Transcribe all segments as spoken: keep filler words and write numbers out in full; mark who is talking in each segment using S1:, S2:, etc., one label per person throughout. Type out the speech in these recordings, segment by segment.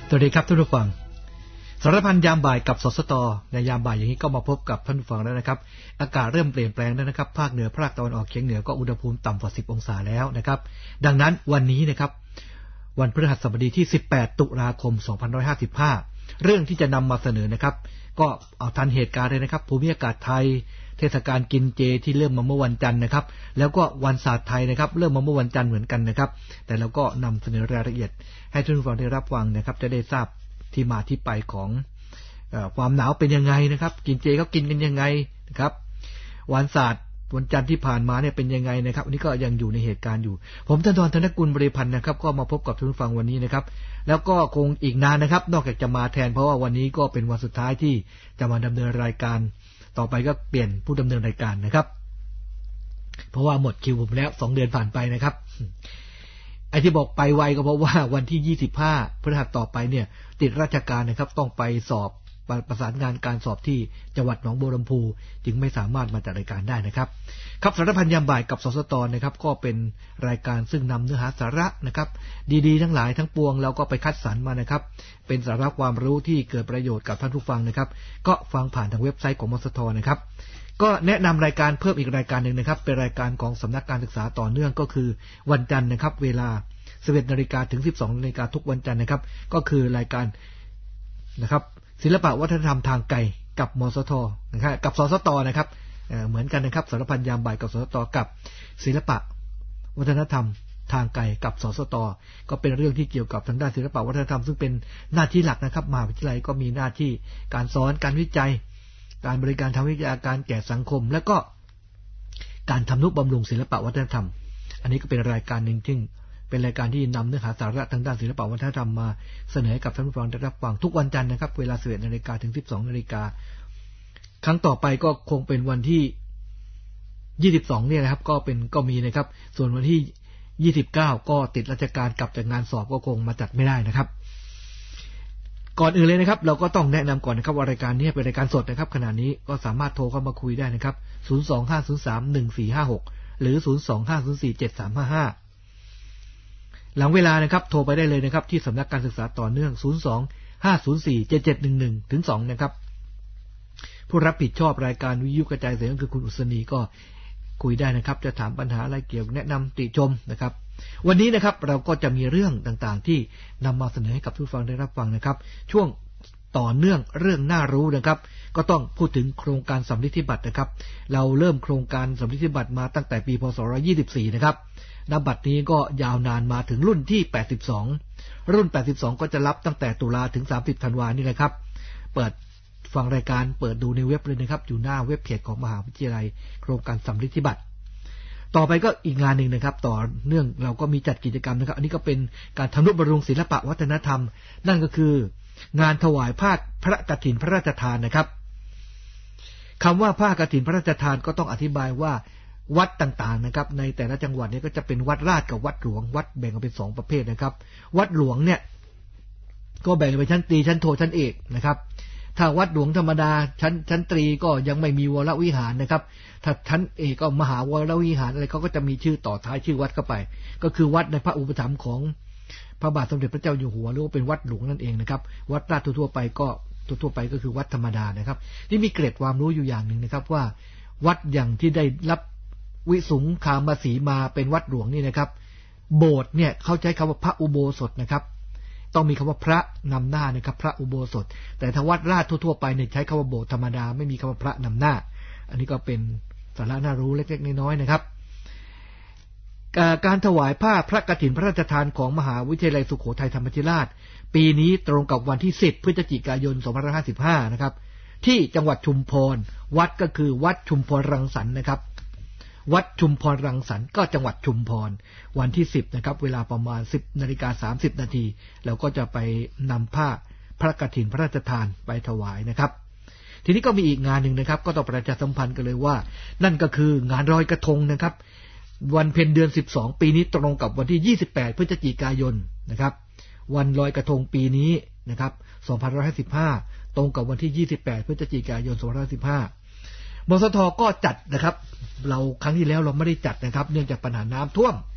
S1: สวัสดีครับท่านผู้ฟังสารพันยามบ่ายกับสสตในยามบ่ายอย่างนี้ก็มาพบกับท่านผู้ฟังแล้วนะครับอากาศเริ่มเปลี่ยนแปลงแล้วนะครับภาคเหนือภาคตะวันออกเฉียงเหนือก็อุณหภูมิต่ำกว่าสิบองศาแล้วนะครับดังนั้นวันนี้นะครับวันพฤหัสบดีที่สิบแปดตุลาคมสองพันห้าร้อยห้าสิบห้าเรื่องที่จะนำมาเสนอนะครับก็เอาทันเหตุการณ์เลยนะครับภูมิอากาศไทยเทศกาลกินเจที่เริ่มมาเมื่อวันจันทร์นะครับแล้วก็วันศาสตร์ไทยนะครับเริ่มมาเมื่อวันจันทร์เหมือนกันนะครับแต่เราก็นำเสนอรายละเอียดให้ท่านผู้ฟังได้รับฟังนะครับจะได้ทราบที่มาที่ไปของเอ่อความหนาวเป็นยังไงนะครับกินเจเขากินกันยังไงนะครับวันศาสตร์วันจันทร์ที่ผ่านมาเนี่ยเป็นยังไงนะครับอันนี้ก็ยังอยู่ในเหตุการณ์อยู่ผมธนทร ธนกุลบริพันธ์นะครับก็มาพบกับท่านผู้ฟังวันนี้นะครับแล้วก็คงอีกนานนะครับนอกจากจะมาแทนเพราะว่าวันนี้ก็เป็นวันสุดท้ายที่จะมาดำเนินรายการต่อไปก็เปลี่ยนผู้ดำเนินรายการนะครับเพราะว่าหมดคิวผมแล้วสองเดือนผ่านไปนะครับไอ้ที่บอกไปไวก็เพราะว่าวันที่ยี่สิบห้าพฤหัสต่อไปเนี่ยติดราชการนะครับต้องไปสอบประสานงานการสอบที่จังหวัดหนองบัวลำพูจึงไม่สามารถมาจัดรายการได้นะครับครับสารพันยามบ่ายกับสสตนะครับก็เป็นรายการซึ่งนำเนื้อหาสาระนะครับดีๆทั้งหลายทั้งปวงเราก็ไปคัดสรรมานะครับเป็นสาระความรู้ที่เกิดประโยชน์กับท่านผู้ฟังนะครับก็ฟังผ่านทางเว็บไซต์ของมสทนะครับก็แนะนำรายการเพิ่มอีกรายการหนึ่งนะครับเป็นรายการของสำนักการศึกษาต่อเนื่องก็คือวันจันทร์นะครับเวลาสิบเอ็ดนาฬิกาถึงสิบสองนาฬิกาทุกวันจันทร์นะครับก็คือรายการนะครับศิลปะวัฒนธรรมทางไกลกับมสทนะครับกับสสตนะครับเอ่อเหมือนกันนะครับสารพันยามบ่ายกับสสตกับศิลปะวัฒนธรรมทางไกลกับสสตก็เป็นเรื่องที่เกี่ยวกับทางด้านศิลปะวัฒนธรรมซึ่งเป็นหน้าที่หลักนะครับมหาวิทยาลัยก็มีหน้าที่การสอนการวิจัยการบริการทางวิทยาการแก่สังคมและก็การทำนุบำรุงศิลปะวัฒนธรรมอันนี้ก็เป็นรายการหนึ่งที่เป็นรายการที่นำเนื้อหาสาระทางด้านศิลปวัฒนธรรมมาเสนอให้กับท่านผู้ฟังได้รับฟังทุกวันจันทร์นะครับเวลา สิบเอ็ดนาฬิกาถึง สิบสองนาฬิกาครั้งต่อไปก็คงเป็นวันที่ยี่สิบสองเนี่ยนะครับก็เป็นก็มีนะครับส่วนวันที่ยี่สิบเก้าก็ติดราชการกลับจากงานสอบก็คงมาจัดไม่ได้นะครับก่อนอื่นเลยนะครับเราก็ต้องแนะนำก่อนนะครับว่ารายการนี้เป็นรายการสดนะครับขณะนี้ก็สามารถโทรเข้ามาคุยได้นะครับศูนย์ สอง ห้า ศูนย์ สาม หนึ่ง สี่ ห้า หกหรือศูนย์ สอง ห้า ศูนย์ สี่ เจ็ด สาม ห้า ห้าหลังเวลานะครับโทรไปได้เลยนะครับที่สำนักการศึกษาต่อเนื่องศูนย์ สอง ห้า ศูนย์ สี่ เจ็ด เจ็ด หนึ่ง หนึ่ง ถึง สองนะครับผู้รับผิดชอบรายการวิทยุกระจายเสียงคือคุณอุศนีก็คุยได้นะครับจะถามปัญหาอะไรเกี่ยวแนะนำติชมนะครับวันนี้นะครับเราก็จะมีเรื่องต่างๆที่นำมาเสนอให้กับผู้ฟังได้รับฟังนะครับช่วงต่อเนื่องเรื่องน่ารู้นะครับก็ต้องพูดถึงโครงการสำลิดบัตรนะครับเราเริ่มโครงการสำลิดบัตรมาตั้งแต่ปีพศหนึ่งร้อยยี่สิบสี่นะครับณบัดนี้ก็ยาวนานมาถึงรุ่นที่แปดสิบสองรุ่นแปดสิบสองก็จะรับตั้งแต่ตุลาถึงสามสิบธันวาคมนี่แหละครับเปิดฟังรายการเปิดดูในเว็บเลยนะครับอยู่หน้าเว็บเพจของมหาวิทยาลัยโครงการสำลิดบัตรต่อไปก็อีกงานหนึ่งนะครับต่อเนื่องเราก็มีจัดกิจกรรมนะครับอันนี้ก็เป็นการทำนุบำรุงศิลปะวัฒนธรรมนั่นก็คืองานถวายผ้าพระกฐินพระราชทานนะครับคำว่าผ้ากฐินพระราชทานก็ต้องอธิบายว่าวัดต่างๆนะครับในแต่ละจังหวัดนี้ก็จะเป็นวัดราชกับวัดหลวงวัดแบ่งออกเป็นสองประเภทนะครับวัดหลวงเนี่ยก็แบ่งเป็นชั้นตรีชั้นโทชั้นเอกนะครับถ้าวัดหลวงธรรมดาชั้นชั้นตรีก็ยังไม่มีวรวิหารนะครับถ้าชั้นเอกก็มหาวรวิหารอะไรเขาก็จะมีชื่อต่อท้ายชื่อวัดเข้าไปก็คือวัดในพระอุปถัมภ์ของพระบาทสมเด็จพระเจ้าอยู่หัวหรือว่าเป็นวัดหลวงนั่นเองนะครับวัดราชทั่วๆไปก็ทั่วๆไปก็คือวัดธรรมดานะครับที่มีเกร็ดความรู้อยู่อย่างหนึ่งนะครับว่าวัดอย่างที่ได้รับวิสุงคามสีมาเป็นวัดหลวงนี่นะครับโบสถ์เนี่ยเขาใช้คำว่าพระอุโบสถนะครับต้องมีคำว่าพระนำหน้านะครับพระอุโบสถแต่ถ้าวัดราชทั่วๆไปเนี่ยใช้คำว่าโบสถ์ธรรมดาไม่มีคำว่าพระนำหน้าอันนี้ก็เป็นสาระน่ารู้เล็กๆน้อยๆนะครับการถวายผ้าพระกฐินพระราชทานของมหาวิทยาลัยสุโขทัยธรรมาธิราชปีนี้ตรงกับวันที่สิบพฤศจิกายนสองพันห้าร้อยห้าสิบห้านะครับที่จังหวัดชุมพรวัดก็คือวัดชุมพรรังสรรค์นะครับวัดชุมพรรังสรรค์ก็จังหวัดชุมพรวันที่สิบนะครับเวลาประมาณ สิบนาฬิกาสามสิบนาทีเราก็จะไปนำผ้าพระกฐินพระราชทานไปถวายนะครับทีนี้ก็มีอีกงานหนึ่งนะครับก็ต้องประชาสัมพันธ์กันเลยว่านั่นก็คืองานลอยกระทงนะครับวันเพ็ญเดือนสิบสองปีนี้ตรงกับวันที่ยี่สิบแปดพฤศจิกายนนะครับวันลอยกระทงปีนี้นะครับสองพันห้าร้อยห้าสิบห้าตรงกับวันที่ยี่สิบแปดพฤศจิกายนสองพันห้าร้อยห้าสิบห้ามสทก็จัดนะครับเราครั้งที่แล้วเราไม่ได้จัดนะครับเนื่องจากปัญหาน้ำท่วม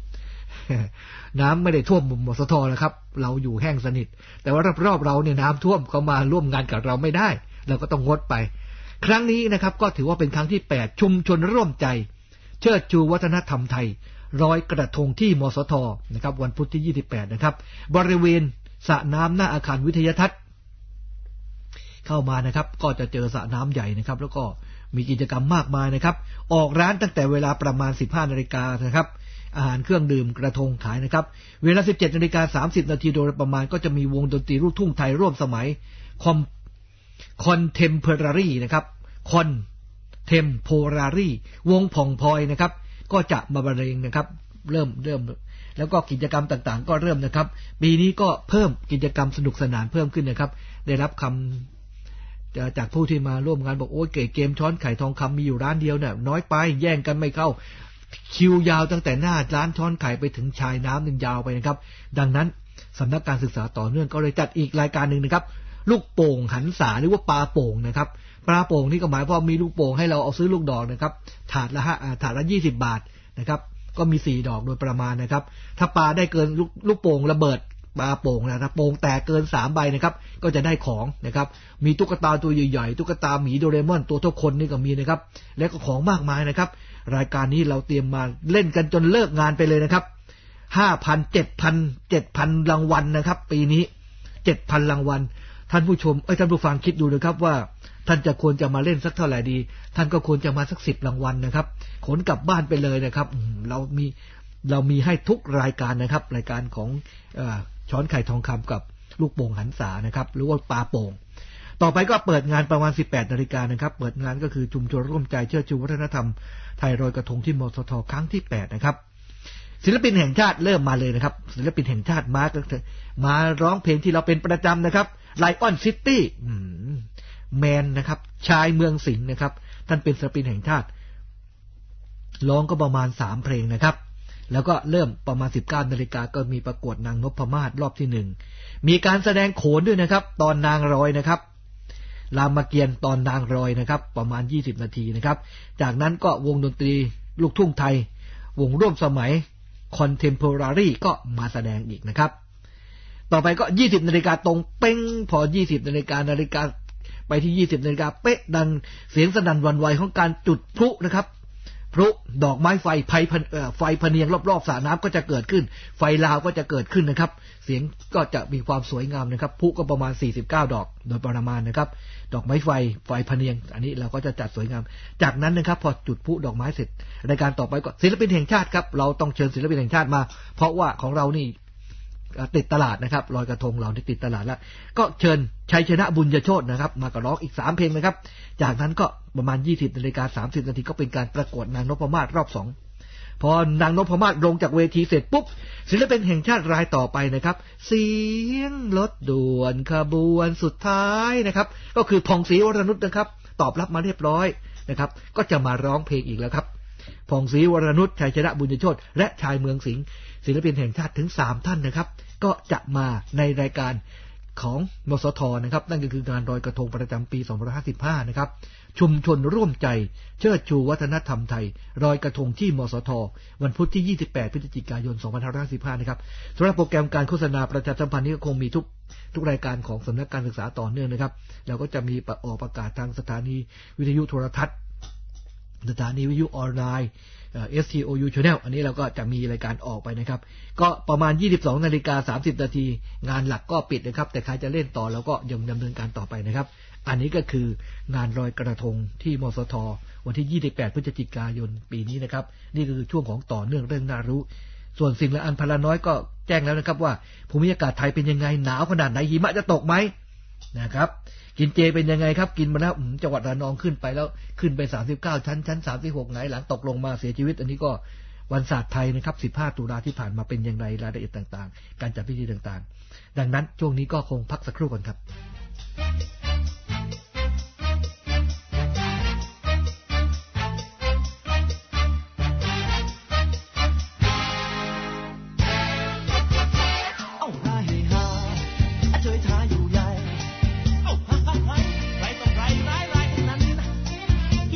S1: น้ำไม่ได้ท่วมมสทนะครับเราอยู่แห้งสนิทแต่ว่ารอบๆเราเนี่ยน้ำท่วมเขามาร่วมงานกับเราไม่ได้เราก็ต้องงดไปครั้งนี้นะครับก็ถือว่าเป็นครั้งที่แปดชุมชนร่วมใจเชิดชูวัฒนธรรมไทยลอยกระทงที่มสทนะครับวันพุธที่ยี่สิบแปดนะครับบริเวณสระน้ำหน้าอาคารวิทยาทัศน์เข้ามานะครับก็จะเจอสระน้ำใหญ่นะครับแล้วก็มีกิจกรรมมากมายนะครับออกร้านตั้งแต่เวลาประมาณ สิบห้านาฬิกานะครับอาหารเครื่องดื่มกระทงขายนะครับเวลา สิบเจ็ดนาฬิกาสามสิบนาทีโดยประมาณก็จะมีวงดนตรีลูกทุ่งไทยร่วมสมัยคอมคอนเทมเพอรารีนะครับคอนเทมโพรารีวงผ่องพลอยนะครับก็จะมาบรรเลงนะครับเริ่มเริ่มแล้วก็กิจกรรมต่างๆก็เริ่มนะครับปีนี้ก็เพิ่มกิจกรรมสนุกสนานเพิ่มขึ้นนะครับได้รับคำจากผู้ที่มาร่วมงานบอกโอ้ยเก๋เกมช้อนไข่ทองคำมีอยู่ร้านเดียวเนี่ยน้อยไปแย่งกันไม่เข้าคิวยาวตั้งแต่หน้าร้านช้อนไข่ไปถึงชายน้ำนึงยาวไปนะครับดังนั้นสำนักการศึกษาต่อเนื่องก็เลยจัดอีกรายการหนึ่งนะครับลูกโป่งหันษาหรือว่าปลาโป่งนะครับปลาโป่งนี่ก็หมายความมีลูกโป่งให้เราเอาซื้อลูกดอกนะครับถาดละถาดละยี่สิบบาทนะครับก็มีสี่ดอกโดยประมาณนะครับถ้าปลาได้เกินลูกลูกโป่งระเบิดปลาโป่งนะถ้าโป่งแตกเกินสามใบนะครับก็จะได้ของนะครับมีตุ๊กตาตัวใหญ่ๆตุ๊กตาหมีโดเรมอนตัวเท่าคนนี่ก็มีนะครับและก็ของมากมายนะครับรายการนี้เราเตรียมมาเล่นกันจนเลิกงานไปเลยนะครับ ห้าพัน เจ็ดพัน เจ็ดพัน รางวัลนะครับปีนี้ เจ็ดพัน รางวัลท่านผู้ชมเอ้ยท่านผู้ฟังคิดดูนะครับว่าท่านจะควรจะมาเล่นสักเท่าไหร่ดีท่านก็ควรจะมาสักสิบรางวัลนะครับขนกลับบ้านไปเลยนะครับเรามีเรามีให้ทุกรายการนะครับรายการของเอ่อช้อนไข่ทองคำกับลูกโป่งหันษานะครับหรือว่าปลาโป่งต่อไปก็เปิดงานประมาณ สิบแปดนาฬิกานะครับเปิดงานก็คือชุมชนร่วมใจเชิดชูวัฒนธรรมไทยลอยกระทงที่มสทครั้งที่แปดนะครับศิลปินแห่งชาติเริ่มมาเลยนะครับศิลปินแห่งชาติมาก็มาร้องเพลงที่เราเป็นประจำนะครับไลออนซิตี้แมนนะครับชายเมืองสิงห์นะครับท่านเป็นศิลปินแห่งชาติร้องก็ประมาณสามเพลงนะครับแล้วก็เริ่มประมาณ สิบเก้านาฬิกาก็มีประกวดนางนพมาศรอบที่หนึ่งมีการแสดงโขนด้วยนะครับตอนนางรอยนะครับรามเกียรติ์ตอนนางรอยนะครับประมาณยี่สิบนาทีนะครับจากนั้นก็วงดนตรีลูกทุ่งไทยวงร่วมสมัยคอนเทมโพรารีก็มาแสดงอีกนะครับต่อไปก็ยี่สิบนาฬิกาตรงเป้งพอยี่สิบนาฬิกานาฬิกาไปที่ยี่สิบนาฬิกาเป๊ะดังเสียงสนั่นหวั่นไหวของการจุดพลุนะครับพลุดอกไม้ไฟไฟไฟพเนียงรอบๆสระน้ำก็จะเกิดขึ้นไฟลาวก็จะเกิดขึ้นนะครับเสียงก็จะมีความสวยงามนะครับพลุก็ประมาณสี่สิบเก้าดอกโดยประมาณนะครับดอกไม้ไฟไฟพเนียงอันนี้เราก็จะจัดสวยงามจากนั้นนะครับพอจุดพลุดอกไม้เสร็จรายการต่อไปก็ศิลปินแห่งชาติครับเราต้องเชิญศิลปินแห่งชาติมาเพราะว่าของเรานี่ติดตลาดนะครับลอยกระทงเราได้ติดตลาดแล้วก็เชิญชัยชนะบุญยโชตินะครับมากระร้องอีกสามเพลงนะครับจากนั้นก็ประมาณ ยี่สิบนาฬิกาสามสิบนาทีก็เป็นการประกวดนางนพมาศรอบสองพอนางนพมาศลงจากเวทีเสร็จปุ๊บศิลปินแห่งชาติรายต่อไปนะครับเสียงรถด่วนขบวนสุดท้ายนะครับก็คือผ่องศรีวรนุชนะครับตอบรับมาเรียบร้อยนะครับก็จะมาร้องเพลงอีกแล้วครับผ่องศรีวรนุชชัยชนะบุญยโชติและชายเมืองสิงห์ศิลปินแห่งชาติถึงสามท่านนะครับก็จะมาในรายการของมสทนะครับนั่นก็คืองานลอยกระทงประจำปีสองพันห้าร้อยห้าสิบห้านะครับชุมชนร่วมใจเชิดชูวัฒนธรรมไทยลอยกระทงที่มสทวันพุธที่ยี่สิบแปดพฤศจิกายนสองพันห้าร้อยห้าสิบห้านะครับสำหรับโปรแกรมการโฆษณาประชาสัมพันธ์นี้ก็คงมีทุกทุกรายการของสำนักการศึกษาต่อเนื่องนะครับแล้วก็จะมีออกประกาศทางสถานีวิทยุโทรทัศน์สถานีวิทยุออนไลน์ เอส ที โอ ยู Channel อันนี้เราก็จะมีรายการออกไปนะครับก็ประมาณ ยี่สิบสองนาฬิกาสามสิบนาทีงานหลักก็ปิดนะครับแต่ใครจะเล่นต่อเราก็ยังดำเนินการต่อไปนะครับอันนี้ก็คืองานลอยกระทงที่มสทวันที่ยี่สิบแปดพฤศจิกายนปีนี้นะครับนี่ก็คือช่วงของต่อเนื่องเรื่องน่ารู้ส่วนสิ่งละอันพลาน้อยก็แจ้งแล้วนะครับว่าภูมิอากาศไทยเป็นยังไงหนาวขนาดไหนหิมะจะตกไหมนะครับกินเจเป็นยังไงครับกินมาแล้วจังหวัดระนองขึ้นไปแล้วขึ้นไปสามสิบเก้าชั้นชั้นสามสิบหกไหนหลังตกลงมาเสียชีวิตอันนี้ก็วันศาสตร์ไทยนะครับสิบห้าตุลาที่ผ่านมาเป็นอย่างไรรายละเอียดต่างๆการจัดพิธีต่างๆดังนั้นช่วงนี้ก็คงพักสักครู่ก่อนครับ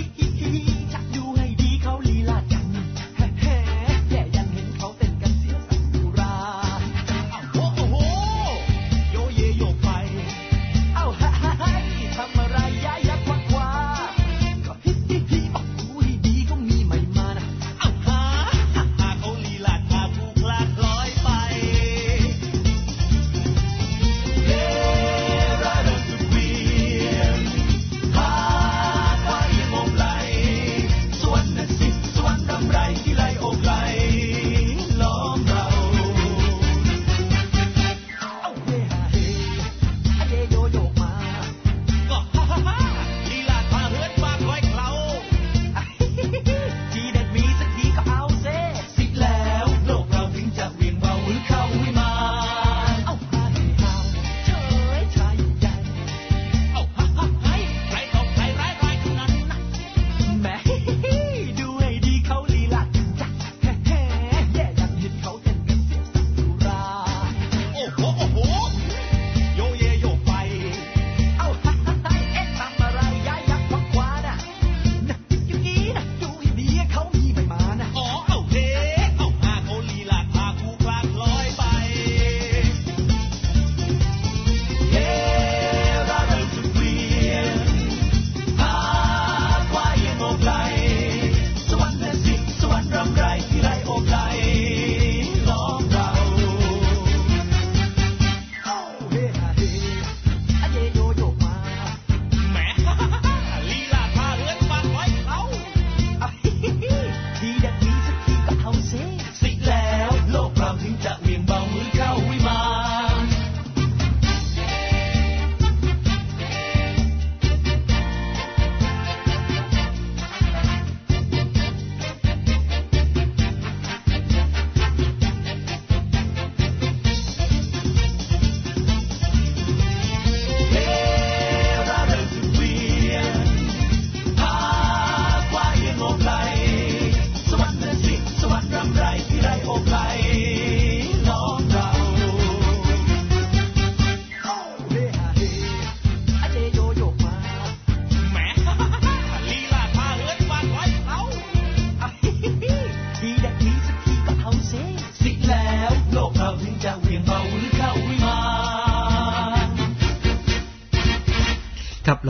S2: ชักดูให้ดีเขาลีลาจังแฮ่ๆแย่ยังเห็นเขาเต้นกันเสีย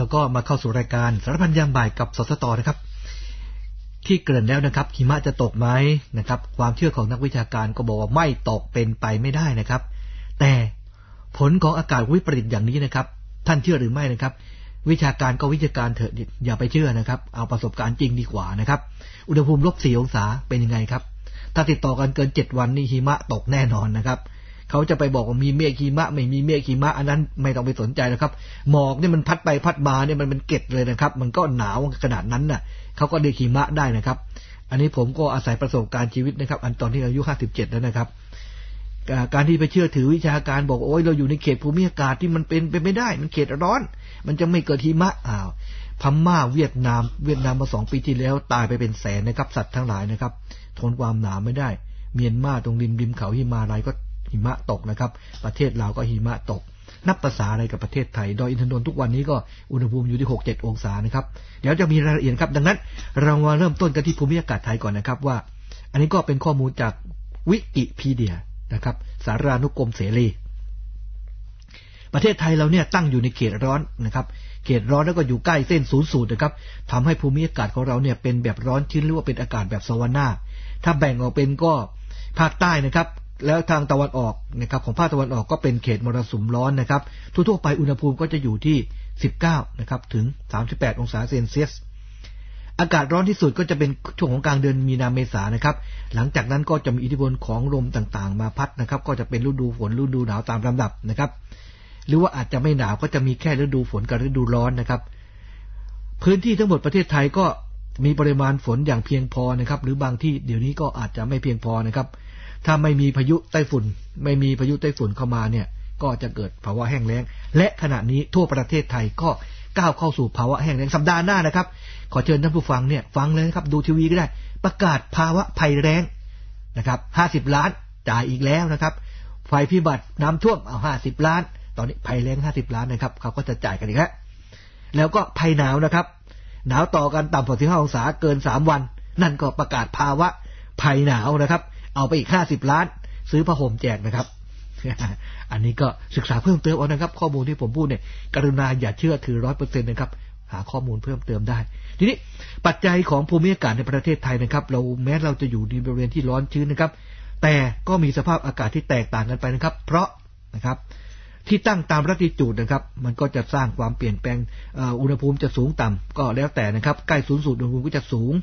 S1: เราก็มาเข้าสู่รายการสารพันยามบ่ายกับสสตนะครับที่เกริ่นแล้วนะครับหิมะจะตกไหมนะครับความเชื่อของนักวิชาการก็บอกว่าไม่ตกเป็นไปไม่ได้นะครับแต่ผลของอากาศวิปริตอย่างนี้นะครับท่านเชื่อหรือไม่นะครับวิชาการก็วิชาการเถอะอย่าไปเชื่อนะครับเอาประสบการณ์จริงดีกว่านะครับอุณหภูมิลบสี่องศาเป็นยังไงครับถ้าติดต่อกันเกินเจ็ดวันนี่หิมะตกแน่นอนนะครับเขาจะไปบอกว่ามีเมฆหิมะไม่มีเมฆหิมะอันนั้นไม่ต้องไปสนใจนะครับหมอกเนี่ยมันพัดไปพัดมาเนี่ยมันเป็นเกล็ดเลยนะครับมันก็หนาวขนาดนั้นน่ะเขาก็เรียกหิมะได้นะครับอันนี้ผมก็อาศัยประสบการณ์ชีวิตนะครับอันตอนที่อายุห้าสิบเจ็ดแล้วนะครับการที่ไปเชื่อถือวิชาการบอกโอ้ยเราอยู่ในเขตภูมิอากาศที่มันเป็นไปไม่ได้มันเขตร้อนมันจะไม่เกิดหิมะอ้าวพม่าเวียดนามเวียดนามมาสองปีที่แล้วตายไปเป็นแสนนะครับสัตว์ทั้งหลายนะครับทนความหนาวไม่ได้เมียนมาตรงริมริมเขาหิมาลัยก็หิมะตกนะครับประเทศลาวก็หิมะตกนับภาษาอะไรกับประเทศไทยดอยอินทนนท์ทุกวันนี้ก็อุณหภูมิอยู่ที่ หกเจ็ด องศานะครับเดี๋ยวจะมีรายละเอียดครับดังนั้นเรามาเริ่มต้นกันที่ภูมิอากาศไทยก่อนนะครับว่าอันนี้ก็เป็นข้อมูลจากวิกิพีเดียนะครับสารานุกรมเสรีประเทศไทยเราเนี่ยตั้งอยู่ในเขตร้อนนะครับเขตร้อนแล้วก็อยู่ใกล้เส้นศูนย์สูตรนะครับทำให้ภูมิอากาศของเราเนี่ยเป็นแบบร้อนชื้นหรือว่าเป็นอากาศแบบซาวาน่าถ้าแบ่งออกเป็นก็ภาคใต้นะครับแล้วทางตะวันออกนะครับของภาคตะวันออกก็เป็นเขตมรสุมร้อนนะครับทั่วๆไปอุณหภูมิก็จะอยู่ที่สิบเก้านะครับถึงสามสิบแปดองศาเซนเซียสอากาศร้อนที่สุดก็จะเป็นช่วงของกลางเดือนมีนาเมษานะครับหลังจากนั้นก็จะมีอิทธิพลของลมต่างๆมาพัดนะครับก็จะเป็นฤดูฝนฤดูหนาวตามลำดับนะครับหรือว่าอาจจะไม่หนาวก็จะมีแค่ฤดูฝนกับฤดูร้อนนะครับพื้นที่ทั้งหมดประเทศไทยก็มีปริมาณฝนอย่างเพียงพอนะครับหรือบางที่เดี๋ยวนี้ก็อาจจะไม่เพียงพอนะครับถ้าไม่มีพายุไต้ฝุ่นไม่มีพายุไต้ฝุ่นเข้ามาเนี่ยก็จะเกิดภาวะแห้งแล้งและขณะนี้ทั่วประเทศไทยก็ก้าวเข้าสู่ภาวะแห้งแล้งสัปดาห์หน้านะครับขอเชิญท่านผู้ฟังเนี่ยฟังเลยนะครับดูทีวีก็ได้ประกาศภาวะภัยแล้งนะครับห้าสิบล้านจ่ายอีกแล้วนะครับไฟพิบัติน้ำท่วมเอาห้าสิบล้านตอนนี้ภัยแล้งห้าสิบล้านนะครับเขาก็จะจ่ายกันอีกแล้วแล้วก็ภัยหนาวนะครับหนาวต่อกันต่ำกว่าสิบห้าองศาเกินสามวันนั่นก็ประกาศภาวะภัยหนาวนะครับเอาไปอีกห้าสิบล้านซื้อผ้าห่มแจกนะครับอันนี้ก็ศึกษาเพิ่มเติมเอานะครับข้อมูลที่ผมพูดเนี่ยกรุณาอย่าเชื่อถือ ร้อยเปอร์เซ็นต์ นะครับหาข้อมูลเพิ่มเติมได้ทีนี้ปัจจัยของภูมิอากาศในประเทศไทยนะครับเราแม้เราจะอยู่ในบริเวณที่ร้อนชื้นนะครับแต่ก็มีสภาพอากาศที่แตกต่างกันไปนะครับเพราะนะครับที่ตั้งตามลัติจูดนะครับมันก็จะสร้างความเปลี่ยนแปลงอุณหภูมิจะสูงต่ำก็แล้วแต่นะครับใกล้ศูนย์สูตรอุณหภูมิก็จะสูง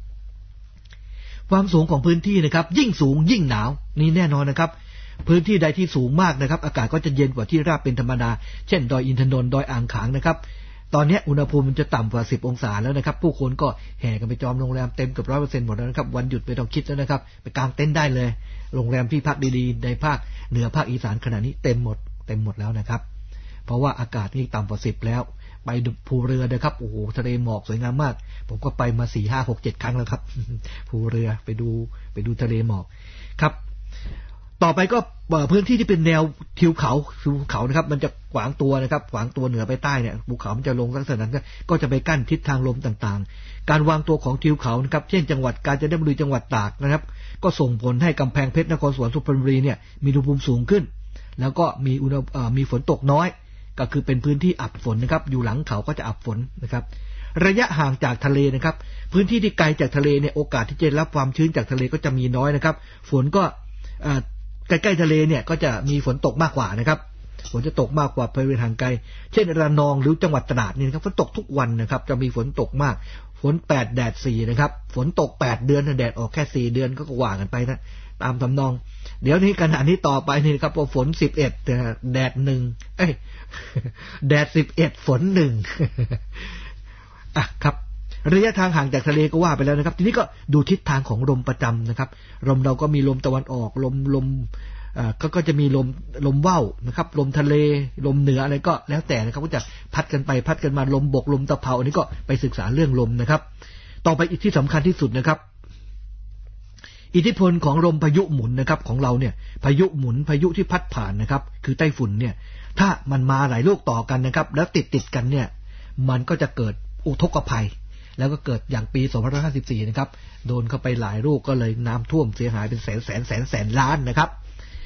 S1: ความสูงของพื้นที่นะครับยิ่งสูงยิ่งหนาวนี่แน่นอนนะครับพื้นที่ใดที่สูงมากนะครับอากาศก็จะเย็นกว่าที่ราบเป็นธรรมดาเช่นดอยอินทนนท์ดอยอ่างขางนะครับตอนนี้อุณหภูมิมันจะต่ำกว่าสิบองศาแล้วนะครับผู้คนก็แห่กันไปจองโรงแรมเต็มเกือบ ร้อยเปอร์เซ็นต์ หมดแล้วนะครับวันหยุดไม่ต้องคิดแล้วนะครับไปกางเต็นท์ได้เลยโรงแรมที่พักดีๆในภาคเหนือภาคอีสานขณะนี้เต็มหมดเต็มหมดแล้วนะครับเพราะว่าอากาศนี่ต่ำกว่าสิบแล้วไปภูเรือนะครับโอ้โหทะเลหมอกสวยงามมากผมก็ไปมา สี่ ห้า หก เจ็ด ครั้งแล้วครับภูเรือไปดูไปดูทะเลหมอกครับต่อไปก็พื้นที่ที่เป็นแนวทิวเขาทิวเขานะครับมันจะขวางตัวนะครับขวางตัวเหนือไปใต้เนี่ยภูเขามันจะลงลักษณะนั้นก็จะไปกั้นทิศทางลมต่างๆการวางตัวของทิวเขานะครับเช่นจังหวัดกาญจนบุรีจังหวัดตากนะครับก็ส่งผลให้กำแพงเพชรนครสวรรค์สุพรรณบุรีเนี่ยมีอุณหภูมิสูงขึ้นแล้วก็มีอุณหมีฝนตกน้อยก็คือเป็นพื้นที่อับฝนนะครับอยู่หลังเขาก็จะอับฝนนะครับระยะห่างจากทะเลนะครับพื้นที่ที่ไกลจากทะเลเนี่ยโอกาสที่จะรับความชื้นจากทะเลก็จะมีน้อยนะครับฝนก็ใกล้ๆทะเลเนี่ยก็จะมีฝนตกมากกว่านะครับฝนจะตกมากกว่าบริเวณห่างไกลเช่นระนองหรือจังหวัดตราดนี่นะครับฝนตกทุกวันนะครับจะมีฝนตกมากฝนแปดแดดสี่นะครับฝนตกแปดเดือนแดดออกแค่สี่เดือนก็ว่ากันไปนะตามทำนองเดี๋ยวนี้ขณะนี้ต่อไปนี่ครับพอฝนสิบเอ็ดแดดหนึ่งเอ้ยแดดสิบเอ็ดฝนหนึ่งอ่ะครับระยะทางห่างจากทะเลก็ว่าไปแล้วนะครับทีนี้ก็ดูทิศทางของลมประจำนะครับลมเราก็มีลมตะวันออกลมลมอ่าก็ก็จะมีลมลมว่าวนะครับลมทะเลลมเหนืออะไรก็แล้วแต่นะครับก็จะพัดกันไปพัดกันมาลมบกลมตะเภาอันนี้ก็ไปศึกษาเรื่องลมนะครับต่อไปอีกที่สำคัญที่สุดนะครับอิทธิพลของลมพายุหมุนนะครับของเราเนี่ยพายุหมุนพายุที่พัดผ่านนะครับคือไต้ฝุ่นเนี่ยถ้ามันมาหลายลูกต่อกันนะครับแล้วติดติดกันเนี่ยมันก็จะเกิดอุทกภัยแล้วก็เกิดอย่างปีสองพันห้าร้อยห้าสิบสี่นะครับโดนเข้าไปหลายลูกก็เลยน้ำท่วมเสียหายเป็นแสนแสนแสนแสนล้านนะครับ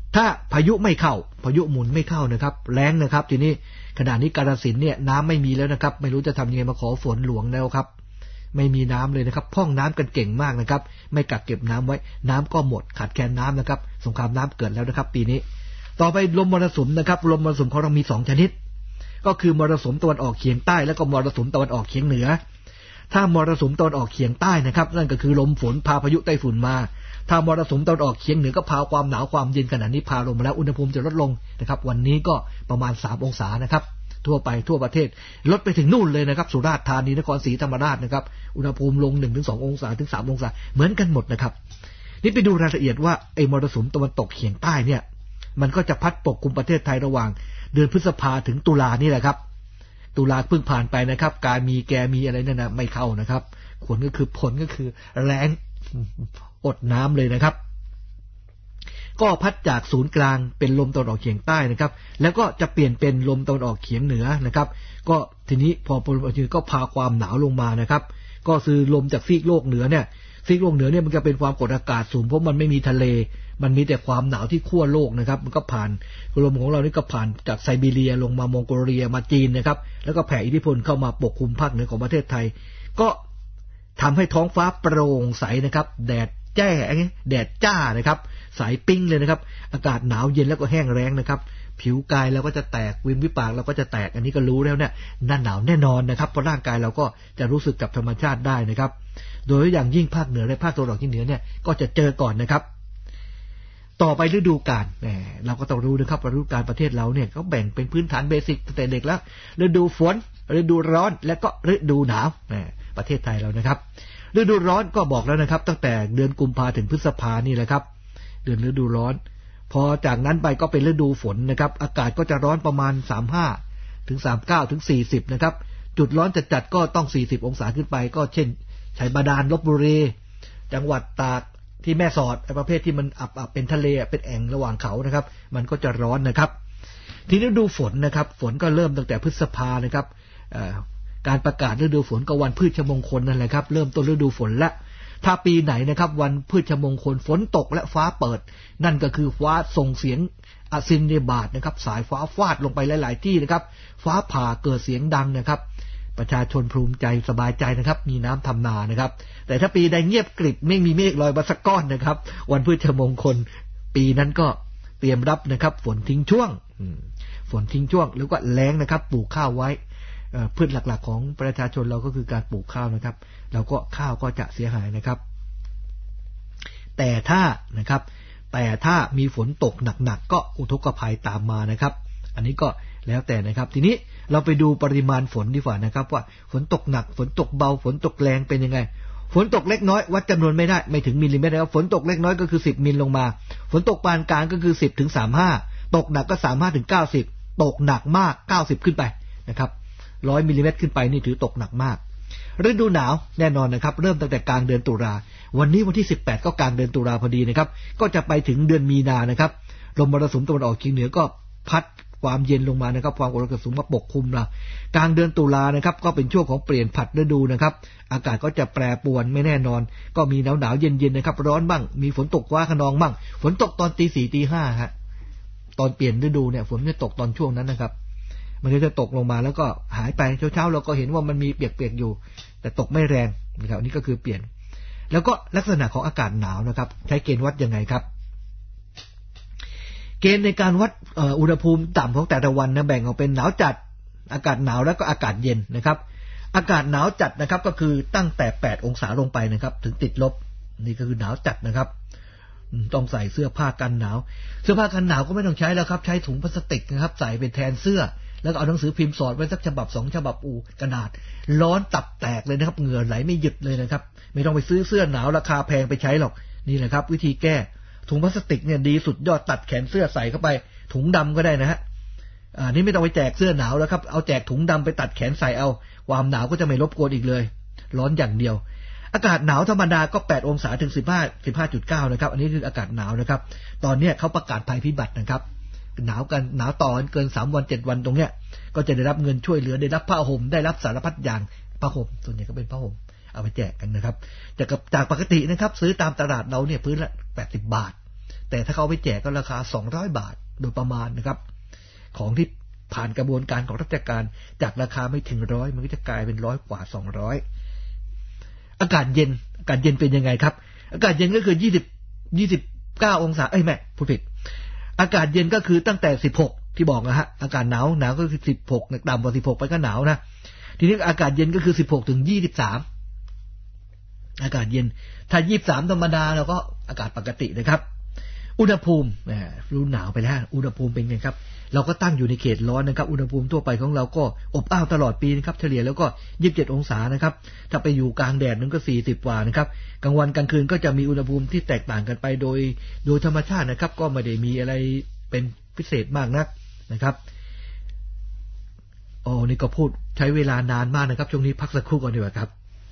S1: ถ้าพายุไม่เข้าพายุหมุนไม่เข้านะครับแล้งนะครับทีนี้ขณะนี้กาฬสินธุ์เนี่ยน้ำไม่มีแล้วนะครับไม่รู้จะทำยังไงมาขอฝนหลวงแล้วครับไม่มีน้ำเลยนะครับพร่องน้ำกันเก่งมากนะครับไม่กักเก็บน้ำไว้น้ำก็หมดขาดแคลนน้ำนะครับสงครามน้ำเกิดแล้วนะครับปีนี้ต่อไปลมมรสุมนะครับลมมรสุมของเรามีสองชนิดก็คือมรสุมตะวันออกเฉียงใต้และก็มรสุมตะวันออกเฉียงเหนือถ้ามรสุมตะวันออกเฉียงใต้นะครับนั่นก็คือลมฝนพาพายุไต้ฝุ่นมาถ้ามรสุมตะวันออกเฉียงเหนือก็พาความหนาวความเย็นขณะนี้พาลงมาแล้วอุณหภูมิจะลดลงนะครับวันนี้ก็ประมาณสามองศานะครับทั่วไปทั่วประเทศลดไปถึงนู่นเลยนะครับสุราษฎร์ธานีนครศรีธรรมราชนะครับอุณหภูมิลง หนึ่งถึงสอง องศาถึงสามองศาเหมือนกันหมดนะครับนี่ไปดูรายละเอียดว่าไอ้มรสุมตะวันตกเฉียงใต้เนี่ยมันก็จะพัดปกคลุมประเทศไทยระหว่างเดือนพฤษภาถึงตุลานี่แหละครับตุลาเพิ่งผ่านไปนะครับการมีแกมีอะไรนั่นนะไม่เข้านะครับผลก็คือผลก็คือแล้งอดน้ำเลยนะครับก็พัดจากศูนย์กลางเป็นลมตะวันออกเฉียงใต้นะครับแล้วก็จะเปลี่ยนเป็นลมตะวันออกเฉียงเหนือนะครับก็ทีนี้พอลมตะวันออกเฉียงเหนือก็พาความหนาวลงมานะครับก็คือลมจากซีกโลกเหนือเนี่ยซีกโลกเหนือเนี่ยมันจะเป็นความกดอากาศสูงเพราะมันไม่มีทะเลมันมีแต่ความหนาวที่ขั้วโลกนะครับมันก็ผ่านลมของเรานี่ก็ผ่านจากไซบีเรียลงมามองโกเลียมาจีนนะครับแล้วก็แผ่อิทธิพลเข้ามาปกคลุมภาคเหนือของประเทศไทยก็ทำให้ท้องฟ้าโปร่งใสนะครับแดดแจ้แดดจ้านะครับสายปิ้งเลยนะครับอากาศหนาวเย็นแล้วก็แห้งแล้งนะครับผิวกายเราก็จะแตกวิมวิปากเราก็จะแตกอันนี้ก็รู้แล้วเนี่ยหน้าหนาวแน่นอนนะครับเพราะร่างกายเราก็จะรู้สึกกับธรรมชาติได้นะครับโดยอย่างยิ่งภาคเหนือและภาคตะวันออกเฉียงเหนือเนี่ยก็จะเจอก่อนนะครับต่อไปฤดูกาลเราก็ต้องรู้นะครับว่าฤดูกาลประเทศเราเนี่ยเขาแบ่งเป็นพื้นฐานเบสิกตั้งแต่เด็กแล้วฤดูฝนฤดูร้อนและก็ฤดูหนาวประเทศไทยเรานะครับฤดูร้อนก็บอกแล้วนะครับตั้งแต่เดือนกุมภาถึงพฤษภานี่แหละครับเดือนฤดูร้อนพอจากนั้นไปก็เป็นฤดูฝนนะครับอากาศก็จะร้อนประมาณสามสิบห้าถึงสามสิบเก้าถึงสี่สิบนะครับจุดร้อนจัดๆก็ต้องสี่สิบองศาขึ้นไปก็เช่นชัยบาดาลลพบุรีจังหวัดตากที่แม่สอดไอ้ประเภทที่มันอับๆเป็นทะเลเป็นแอ่งระหว่างเขานะครับมันก็จะร้อนนะครับทีนี้ฤดูฝนนะครับฝนก็เริ่มตั้งแต่พฤษภานะครับการประกาศฤดูฝนก็วันพืชมงคลนั่นแหละครับเริ่มต้นฤดูฝนและถ้าปีไหนนะครับวันพืชมงคลฝนตกและฟ้าเปิดนั่นก็คือฟ้าส่งเสียงอสินเนบาตนะครับสายฟ้าฟาดลงไปหลายๆที่นะครับฟ้าผ่าเกิดเสียงดังนะครับประชาชนภูมิใจสบายใจนะครับมีน้ำทำนานะครับแต่ถ้าปีใดเงียบกริบไม่มีเมฆลอยมาสักก้อนนะครับวันพืชมงคลปีนั้นก็เตรียมรับนะครับฝนทิ้งช่วงฝนทิ้งช่วงแล้วก็แล้งนะครับปลูกข้าวไว้พืชหลักๆของประชาชนเราก็คือการปลูกข้าวนะครับเราก็ข้าวก็จะเสียหายนะครับแต่ถ้านะครับแต่ถ้ามีฝนตกหนักๆก็อุทกภัยตามมานะครับอันนี้ก็แล้วแต่นะครับทีนี้เราไปดูปริมาณฝนดีกว่านะครับว่าฝนตกหนักฝนตกเบาฝนตกแรงเป็นยังไงฝนตกเล็กน้อยวัดจำนวนไม่ได้ไม่ถึงมิลลิเมตรนะครับฝนตกเล็กน้อยก็คือสิบมิลลงมาฝนตกปานกลางก็คือสิบถึงสามสิบห้าตกหนักก็สามสิบห้าถึงเก้าสิบตกหนักมากเก้าสิบขึ้นไปนะครับหนึ่งร้อยมิลลิเมตรขึ้นไปนี่ถือตกหนักมากฤดูหนาวแน่นอนนะครับเริ่มตั้งแต่กลางเดือนตุลาวันนี้วันที่สิบแปดก็กลางเดือนตุลาพอดีนะครับก็จะไปถึงเดือนมีนานะครับลมมรสุมตะวันออกเฉียงเหนือก็พัดความเย็นลงมานะครับความกดอากาศสูงมาปกคลุมเรากลางเดือนตุลานะครับก็เป็นช่วงของเปลี่ยนผัดฤดูนะครับอากาศก็จะแปรปรวนไม่แน่นอนก็มีหนาวหนาวเย็นเย็นนะครับร้อนบ้างมีฝนตกฟ้าคะนองบ้างฝนตกตอนตีสี่ตีห้าฮะตอนเปลี่ยนฤดูเนี่ยฝนจะตกตอนช่วงนั้นนะครับมันก็จะตกลงมาแล้วก็หายไปเช้าๆเราก็เห็นว่ามันมีเปียกๆอยู่แต่ตกไม่แรงนะครับนี่ก็คือเปลี่ยนแล้วก็ลักษณะของอากาศหนาวนะครับใช้เกณฑ์วัดยังไงครับเกณฑ์ในการวัดอุณหภูมิต่ำของแต่ละวันนะแบ่งออกเป็นหนาวจัดอากาศหนาวแล้วก็อากาศเย็นนะครับอากาศหนาวจัดนะครับก็คือตั้งแต่แปดองศาลงไปนะครับถึงติดลบนี่ก็คือหนาวจัดนะครับต้องใส่เสื้อผ้ากันหนาวเสื้อผ้ากันหนาวก็ไม่ต้องใช้แล้วครับใช้ถุงพลาสติกนะครับใส่เป็นแทนเสื้อแล้วก็เอาหนังสือพิมพ์สอดไว้สักฉบับสองฉบับอูกระดาษร้อนตับแตกเลยนะครับเหงื่อไหลไม่หยุดเลยนะครับไม่ต้องไปซื้อเสื้อหนาวราคาแพงไปใช้หรอกนี่แหละครับวิธีแก้ถุงพลาสติกเนี่ยดีสุดยอดตัดแขนเสื้อใส่เข้าไปถุงดำก็ได้นะฮะอ่านี่ไม่ต้องไปแจกเสื้อหนาวแล้วครับเอาแจกถุงดำไปตัดแขนใส่เอาความหนาวก็จะไม่รบกวนอีกเลยร้อนอย่างเดียวอากาศหนาวธรรมดาก็แปดองศาถึงสิบห้า สิบห้าจุดเก้า นะครับอันนี้คืออากาศหนาวนะครับตอนนี้เขาประกาศภัยพิบัตินะครับหนาวกันหนาวต่อเกินสามวันเจ็ดวันตรงเนี้ยก็จะได้รับเงินช่วยเหลือได้รับผ้าห่มได้รับสารพัดอย่างผ้าห่มส่วนใหญ่ก็เป็นผ้าห่มเอาไปแจกกันนะครับจากจากปกตินะครับซื้อตามตลาดเราเนี่ยพื้นละแปดสิบบาทแต่ถ้าเขาไปแจกก็ราคาสองร้อยบาทโดยประมาณนะครับของที่ผ่านกระบวนการของราชการจากราคาไม่ถึงร้อยมันก็จะกลายเป็นร้อยกว่าสองร้อยอากาศเย็นอากาศเย็นเป็นยังไงครับอากาศเย็นก็คือยี่สิบ ยี่สิบเก้าองศาเอ้ยแม่พูดผิดอากาศเย็นก็คือตั้งแต่สิบหกที่บอกนะฮะอากาศหนาวหนาวก็คือสิบหกต่ำกว่าสิบหกไปก็หนาวนะทีนี้อากาศเย็นก็คือสิบหกถึงยี่สิบสามอากาศเย็นถ้ายี่สิบสามธรรมดาเราก็อากาศปกตินะครับอุณหภูมิแหมรู้หนาวไปแล้วอุณหภูมิเป็นไงครับเราก็ตั้งอยู่ในเขตร้อนนะครับอุณหภูมิทั่วไปของเราก็อบอ้าวตลอดปีนะครับเฉลี่ยแล้วก็ยี่สิบเจ็ดองศานะครับถ้าไปอยู่กลางแดดนั้นก็สี่สิบกว่านะครับกลางวันกลางคืนก็จะมีอุณหภูมิที่แตกต่างกันไปโดยโดยธรรมชาตินะครับก็ไม่ได้มีอะไรเป็นพิเศษมากนักนะครับโอ้นี่ก็พูดใช้เวลานานมากนะครับช่วงนี้พักสักครู่ก่อนดีกว่าครับ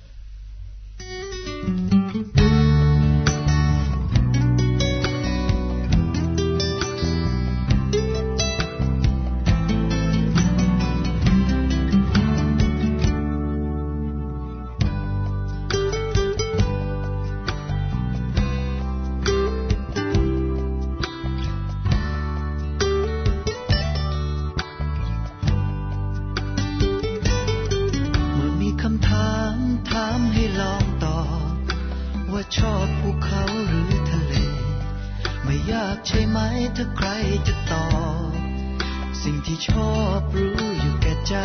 S2: ชอบภูเขาหรือทะเลไม่ยากใช่ไหมถ้าใครจะตอบสิ่งที่ชอบรู้อยู่แก่ใจ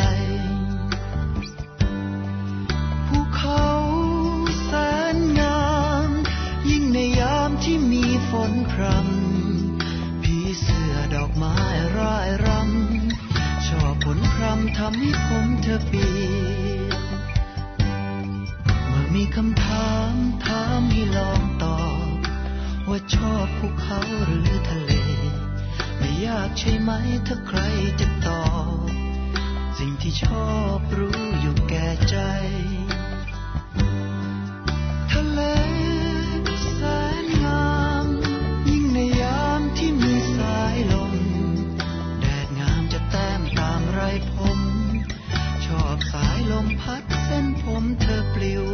S2: ภูเขาแสนงามยิ่งในยามที่มีฝนพรำผีเสื้อดอกไม้ร่ายรำชอบฝนพรำทำให้ผมเธอเปียกมีคำถามถามให้ลองตอบว่าชอบภูเขาหรือทะเลไม่ยากใช่ไหมถ้าใครจะตอบสิ่งที่ชอบรู้อยู่แก่ใจทะเลแสนงามยิ่งในยามที่มีสายลมแดดงามจะแต้มตามไรผมชอบสายลมพัดเส้นผมเธอปลิว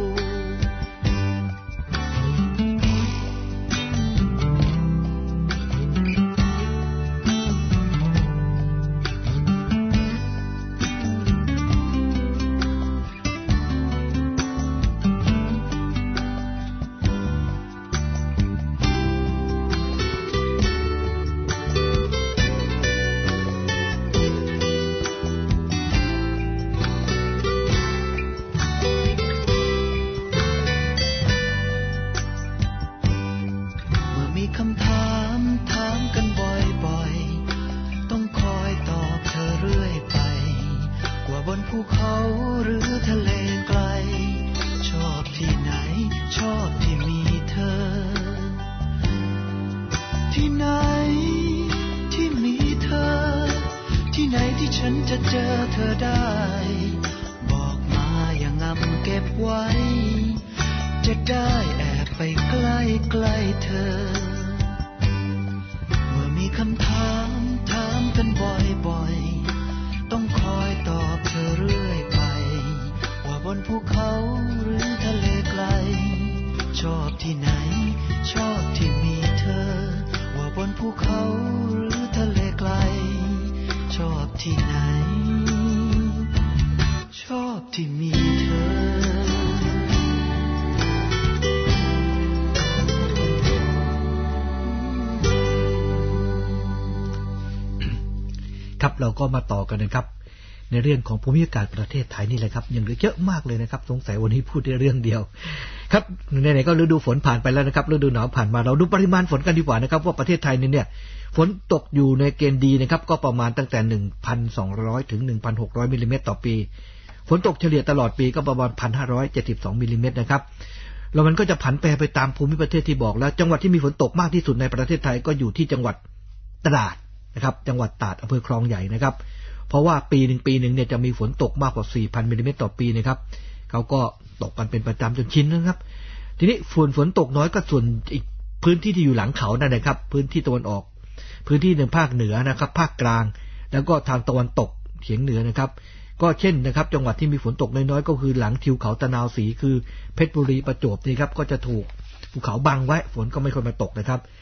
S1: เราก็มาต่อกันนะครับในเรื่องของภูมิอากาศประเทศไทยนี่แหละครับยังเหลือเยอะมากเลยนะครับสงสัยวันนี้พูดได้เรื่องเดียวครับไหนๆก็ฤดูฝนผ่านไปแล้วนะครับฤดูหนาวผ่านมาเราดูปริมาณฝนกันดีกว่านะครับว่าประเทศไทยเนี่ยฝนตกอยู่ในเกณฑ์ดีนะครับก็ประมาณตั้งแต่ หนึ่งพันสองร้อย ถึง หนึ่งพันหกร้อย มิลลิเมตรต่อปีฝนตกเฉลี่ยตลอดปีก็ประมาณ หนึ่งพันห้าร้อยเจ็ดสิบสอง มิลลิเมตรนะครับแล้วมันก็จะผันแปรไปตามภูมิประเทศที่บอกแล้วจังหวัดที่มีฝนตกมากที่สุดในประเทศไทยก็อยู่ที่จังหวัดตราดนะครับจังหวัดตราดอำเภอคลองใหญ่นะครับเพราะว่าปีหนึ่งปีหนึ่งเนี่ยจะมีฝนตกมากกว่า สี่พัน มิลลิเมตรต่อปีนะครับเขาก็ตกกันเป็นประจำจนชินนะครับทีนี้ฝนฝนตกน้อยก็ส่วนอีกพื้นที่ที่อยู่หลังเขานั่นนะครับพื้นที่ตะวันออกพื้นที่ในภาคเหนือนะครับภาคกลางแล้วก็ทางตะวันตกเฉียงเหนือนะครับก็เช่นนะครับจังหวัดที่มีฝนตกน้อยๆก็คือหลังทิวเขาตะนาวศรีคือเพชรบุรีประจวบนี่ครับก็จะถูกภูเขาบังไว้ฝนก็ไม่ค่อยมาตกนะครับ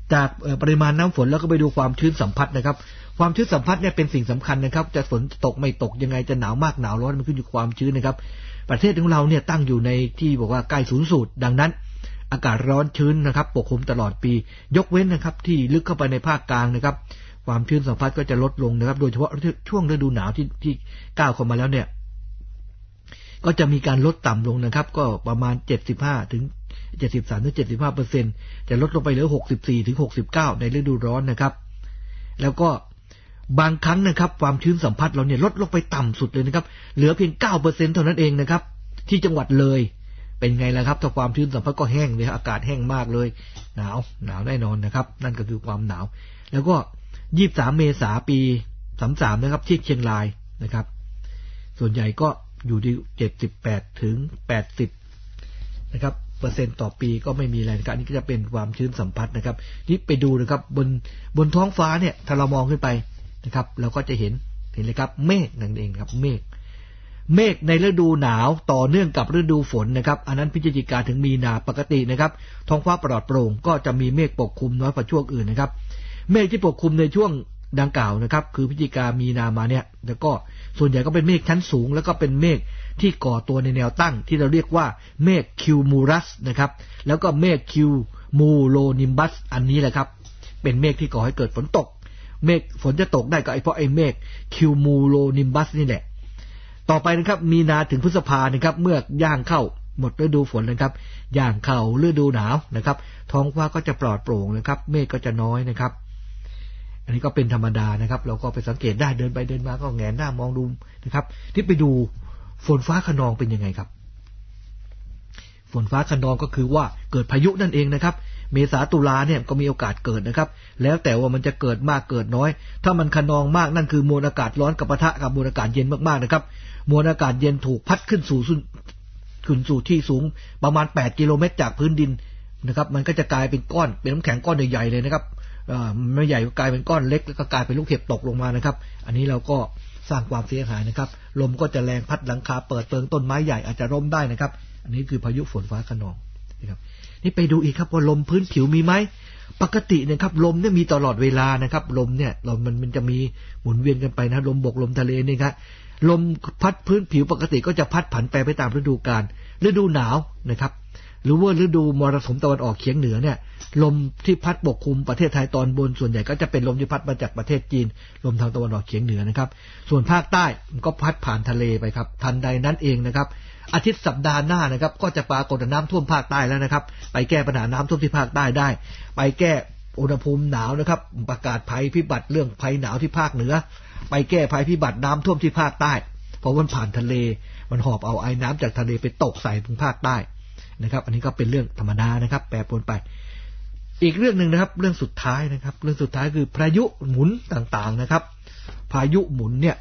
S1: จากปริมาณน้ำฝนแล้วก็ไปดูความชื้นสัมผัสนะครับความชื้นสัมผัสเนี่ยเป็นสิ่งสำคัญนะครับจะฝนตกไม่ตกยังไงจะหนาวมากหนาวร้อนมันขึ้นอยู่กับความชื้นนะครับประเทศของเราเนี่ยตั้งอยู่ในที่บอกว่าใกล้ศูนย์สูตรดังนั้นอากาศร้อนชื้นนะครับปกคลุมตลอดปียกเว้นนะครับที่ลึกเข้าไปในภาคกลางนะครับความชื้นสัมผัสก็จะลดลงนะครับโดยเฉพาะช่วงฤดูหนาวที่ที่ก้าวเข้ามาแล้วเนี่ยก็จะมีการลดต่ำลงนะครับก็ประมาณเจ็ดสิบห้าถึงเจ็ดสิบสามถึงเจ็ดสิบห้าเปอร์เซ็นต์จะลดลงไปเหลือหกสิบสี่ถึงหกสิบเก้าในฤดูร้อนนะครับแล้วก็บางครั้งนะครับความชื้นสัมผัสเราเนี่ยลดลงไปต่ำสุดเลยนะครับเหลือเพียง เก้าเปอร์เซ็นต์ เท่านั้นเองนะครับที่จังหวัดเลยเป็นไงล่ะครับถ้าความชื้นสัมผัสก็แห้งเลยอากาศแห้งมากเลยหนาวหนาวแน่นอนนะครับนั่นก็คือความหนาวแล้วก็ยี่สิบสามเมษายนปีสามสิบสามนะครับที่เชียงรายนะครับส่วนใหญ่ก็อยู่ที่เจ็ดสิบแปดถึงแปดสิบนะครับเปอร์เซ็นต์ต่อปีก็ไม่มีอะไรนะครับนี่ก็จะเป็นความชื้นสัมผัสนะครับนี่ไปดูนะครับบนบนท้องฟ้าเนี่ยถ้าเรามองขึ้นไปนะครับเราก็จะเห็นเห็นเลยครับเมฆนั่นเองครับเมฆเมฆในฤดูหนาวต่อเนื่องกับฤดูฝนนะครับอันนั้นพฤศจิกาถึงมีนาปกตินะครับท้องฟ้าปลอดโปร่งก็จะมีเมฆปกคลุมน้อยกว่าช่วงอื่นนะครับเมฆที่ปกคลุมในช่วงดังกล่าวนะครับคือพฤศจิกามีนามาเนี่ยแล้วก็ส่วนใหญ่ก็เป็นเมฆชั้นสูงแล้วก็เป็นเมฆที่ก่อตัวในแนวตั้งที่เราเรียกว่าเมฆคิวมูรัสนะครับแล้วก็เมฆคิวมูโลนิมบัสอันนี้แหละครับเป็นเมฆที่ก่อให้เกิดฝนตกเมฆฝนจะตกได้ก็ไอ้เพราะไอ้เมฆคิวมูโลนิมบัสนี่แหละต่อไปนะครับมีนาถึงพฤษภานะครับเมื่อย่างเข้าหมดฤดูฝนนะครับย่างเข้าฤดูหนาวนะครับท้องฟ้าก็จะปลอดโปร่งนะครับเมฆก็จะน้อยนะครับอันนี้ก็เป็นธรรมดานะครับเราก็ไปสังเกตได้เดินไปเดินมาก็แงนหน้ามองดูนะครับที่ไปดูฝนฟ้าคะนองเป็นยังไงครับฝนฟ้าคะนองก็คือว่าเกิดพายุนั่นเองนะครับเมษาตุลาเนี่ยก็มีโอกาสเกิดนะครับแล้วแต่ว่ามันจะเกิดมากเกิดน้อยถ้ามันคะนองมากนั่นคือมวลอากาศร้อนกับปะทะกับมวลอากาศเย็นมากๆนะครับมวลอากาศเย็นถูกพัดขึ้นสู่ขึ้นสู่ที่สูงประมาณแปดกิโลเมตรจากพื้นดินนะครับมันก็จะกลายเป็นก้อนเป็นน้ำแข็งก้อนใหญ่ๆเลยนะครับไม่ใหญ่ก็กลายเป็นก้อนเล็กแล้วก็กลายเป็นลูกเห็บตกลงมานะครับอันนี้เราก็สร้างความเสียหายนะครับลมก็จะแรงพัดหลังคาเปิดเปิงต้นไม้ใหญ่อาจจะล้มได้นะครับอันนี้คือพายุฝนฟ้าคะนองนะครับนี่ไปดูอีกครับว่าลมพื้นผิวมีไหมปกตินะครับลมเนี่ยมีตลอดเวลานะครับลมเนี่ยลมมันมันจะมีหมุนเวียนกันไปนะลมบกลมทะเลนี่ครับลมพัดพื้นผิวปกติก็จะพัดผันไปไปตามฤดูกาลฤดูหนาวนะครับหรือว่าฤดูมรสุมตะวันออกเฉียงเหนือเนี่ยลมที่พัดปกคลุมประเทศไทยตอนบนส่วนใหญ่ก็จะเป็นลมที่พัดมาจากประเทศจีนลมทางตะวันออกเฉียงเหนือนะครับส่วนภาคใต้มันก็พัดผ่านทะเลไปครับทันใดนั้นเองนะครับอาทิตย์สัปดาห์หน้านะครับก็จะปรากฏน้ำท่วมภาคใต้แล้วนะครับไปแก้ปัญหาน้ำท่วมที่ภาคใต้ได้ไปแก้อุณหภูมิหนาวนะครับประกาศภัยพิบัติเรื่องภัยหนาวที่ภาคเหนือไปแก้ภัยพิบัติน้ำท่วมที่ภาคใต้เพราะมันผ่านทะเลมันหอบเอาไอ้น้ำจากทะเลไปตกใส่ถึงภาคใต้นะครับอันนี้ก็เป็นเรื่องธรรมดานะครับแปรปรวนไปอีกเรื่องนึงนะครับเรื่องสุดท้ายนะครับเรื่องสุดท้ายคือพายุหมุนต่างๆนะครับพายุหมุนเนี่ย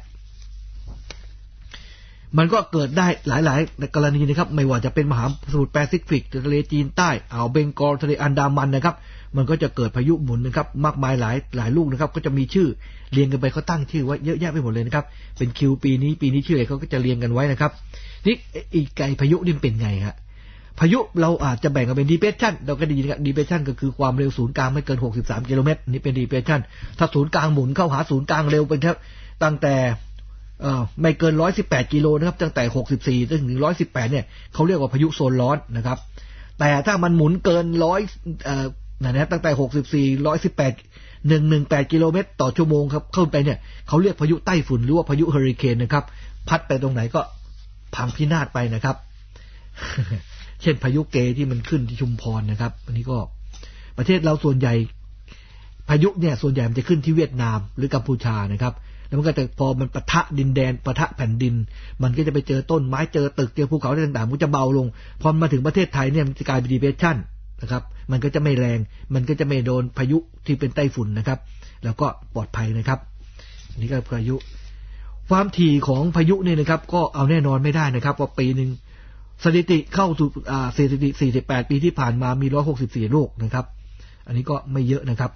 S1: มันก็เกิดได้หลายๆกรณีนะครับไม่ว่าจะเป็นมหาสมุทรแปซิฟิกทะเลจีนใต้อ่าวเบงกอลทะเลอันดามันนะครับมันก็จะเกิดพายุหมุนนะครับมากมายหลายหลายลูกนะครับก็จะมีชื่อเรียงกันไปเขาตั้งชื่อไว้เยอะแยะไปหมดเลยนะครับเป็นคิวปีนี้ปีนี้ชื่ออะไรเขาก็จะเรียงกันไว้นะครับนี่อีกไกพายุนี่เป็นไงฮะพายุเราอาจจะแบ่งกันเป็น depression เราก็ได้ยินกัน depression ก็คือความเร็วศูนย์กลางไม่เกินหกสิบสามกิโลเมตรนี่เป็น depression ถ้าศูนย์กลางหมุนเข้าหาศูนย์กลางเร็วเป็นตั้งแต่เอ่อไม่เกินหนึ่งร้อยสิบแปดกิโลนะครับตั้งแต่หกสิบสี่ถึงหนึ่งร้อยสิบแปดเนี่ยเขาเรียกว่าพายุโซนร้อนนะครับแต่ถ้ามันหมุนเกินร้อยเอ่อนั่นนะตั้งแต่หกสิบสี่ หนึ่งร้อยสิบแปด หนึ่งร้อยสิบแปดกิโลเมตรต่อชั่วโมงครับเข้าไปเนี่ยเขาเรียกพายุไต้ฝุ่นหรือว่าพายุเฮอริเคนนะครับพัดไปตรงไหนก็พังพินาศไปนะครับ เช่นพายุเกที่มันขึ้นที่ชุมพรนะครับอันนี้ก็ประเทศเราส่วนใหญ่พายุเนี่ยส่วนใหญ่มันจะขึ้นที่เวียดนามหรือกัมพูชานะครับแล้วมันก็จะพอมันปะทะดินแดนปะทะแผ่นดินมันก็จะไปเจอต้นไม้เจอตึกเจอภูเขาต่างๆมันจะเบาลงพอมาถึงประเทศไทยเนี่ยมันจะกลายเป็นดีเพรสชั่นนะครับมันก็จะไม่แรงมันก็จะไม่โดนพายุที่เป็นไต้ฝุ่นนะครับแล้วก็ปลอดภัยนะครับนี่ก็พายุความถี่ของพายุเนี่ยนะครับก็เอาแน่นอนไม่ได้นะครับว่าปีนึงสถิติเข้าสู่อ่าสถิติสี่สิบแปดปีที่ผ่านมามีหนึ่งร้อยหกสิบสี่ลูกนะครับอันนี้ก็ไม่เยอะนะครับ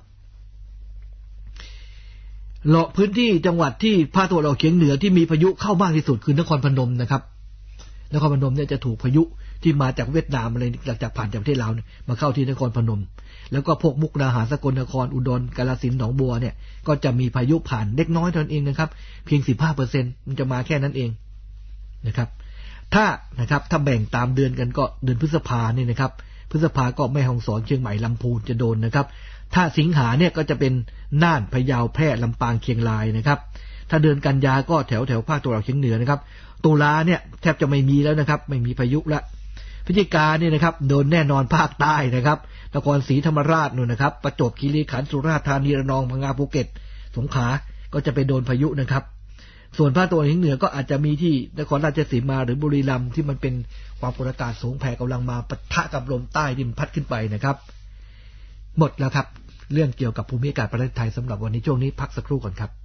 S1: เลาะพื้นที่จังหวัดที่ภาคตะวันออกเฉียงเหนือที่มีพายุเข้ามากที่สุดคือนครพนมนะครับนครพนมเนี่ยจะถูกพายุที่มาจากเวียดนามอะไรหลังจากผ่านจากประเทศลาวมาเข้าที่นครพนมแล้วก็พวกมุกดาหารสกลนครอุดรกาฬสินธุ์หนองบัวเนี่ยก็จะมีพายุผ่านเล็กน้อยเท่านั้นเองนะครับเพียง สิบห้าเปอร์เซ็นต์ มันจะมาแค่นั้นเองนะครับถ้านะครับถ้าแบ่งตามเดือนกันก็เดือนพฤษภาเนี่ยนะครับพฤษภาก็แม่ฮ่องสอนเชียงใหม่ลำพูนจะโดนนะครับถ้าสิงหาเนี่ยก็จะเป็นน่านพะเยาแพร่ลำปางเชียงรายนะครับถ้าเดือนกันยาก็แถวแถวภาคตะวันออกเฉียงเหนือนะครับตุลาเนี่ยแทบจะไม่มีแล้วนะครับไม่มีพายุละพฤศจิกาเนี่ยนะครับโดนแน่นอนภาคใต้นะครับนครศรีธรรมราชนู่นนะครับประจวบคีรีขันธ์สุราษฎร์ธานีระนองพังงาภูเก็ตสงขลาก็จะไปโดนพายุนะครับส่วนภาคตะวันออกเฉียงเหนือก็อาจจะมีที่นครราชสีมาหรือบุรีรัมย์ที่มันเป็นความกดอากาศสูงแผ่กำลังมาปะทะกับลมใต้ที่มันพัดขึ้นไปนะครับหมดแล้วครับเรื่องเกี่ยวกับภูมิอากาศประเทศไทยสำหรับวันนี้ช่วงนี้พักสักครู่ก่อนครับ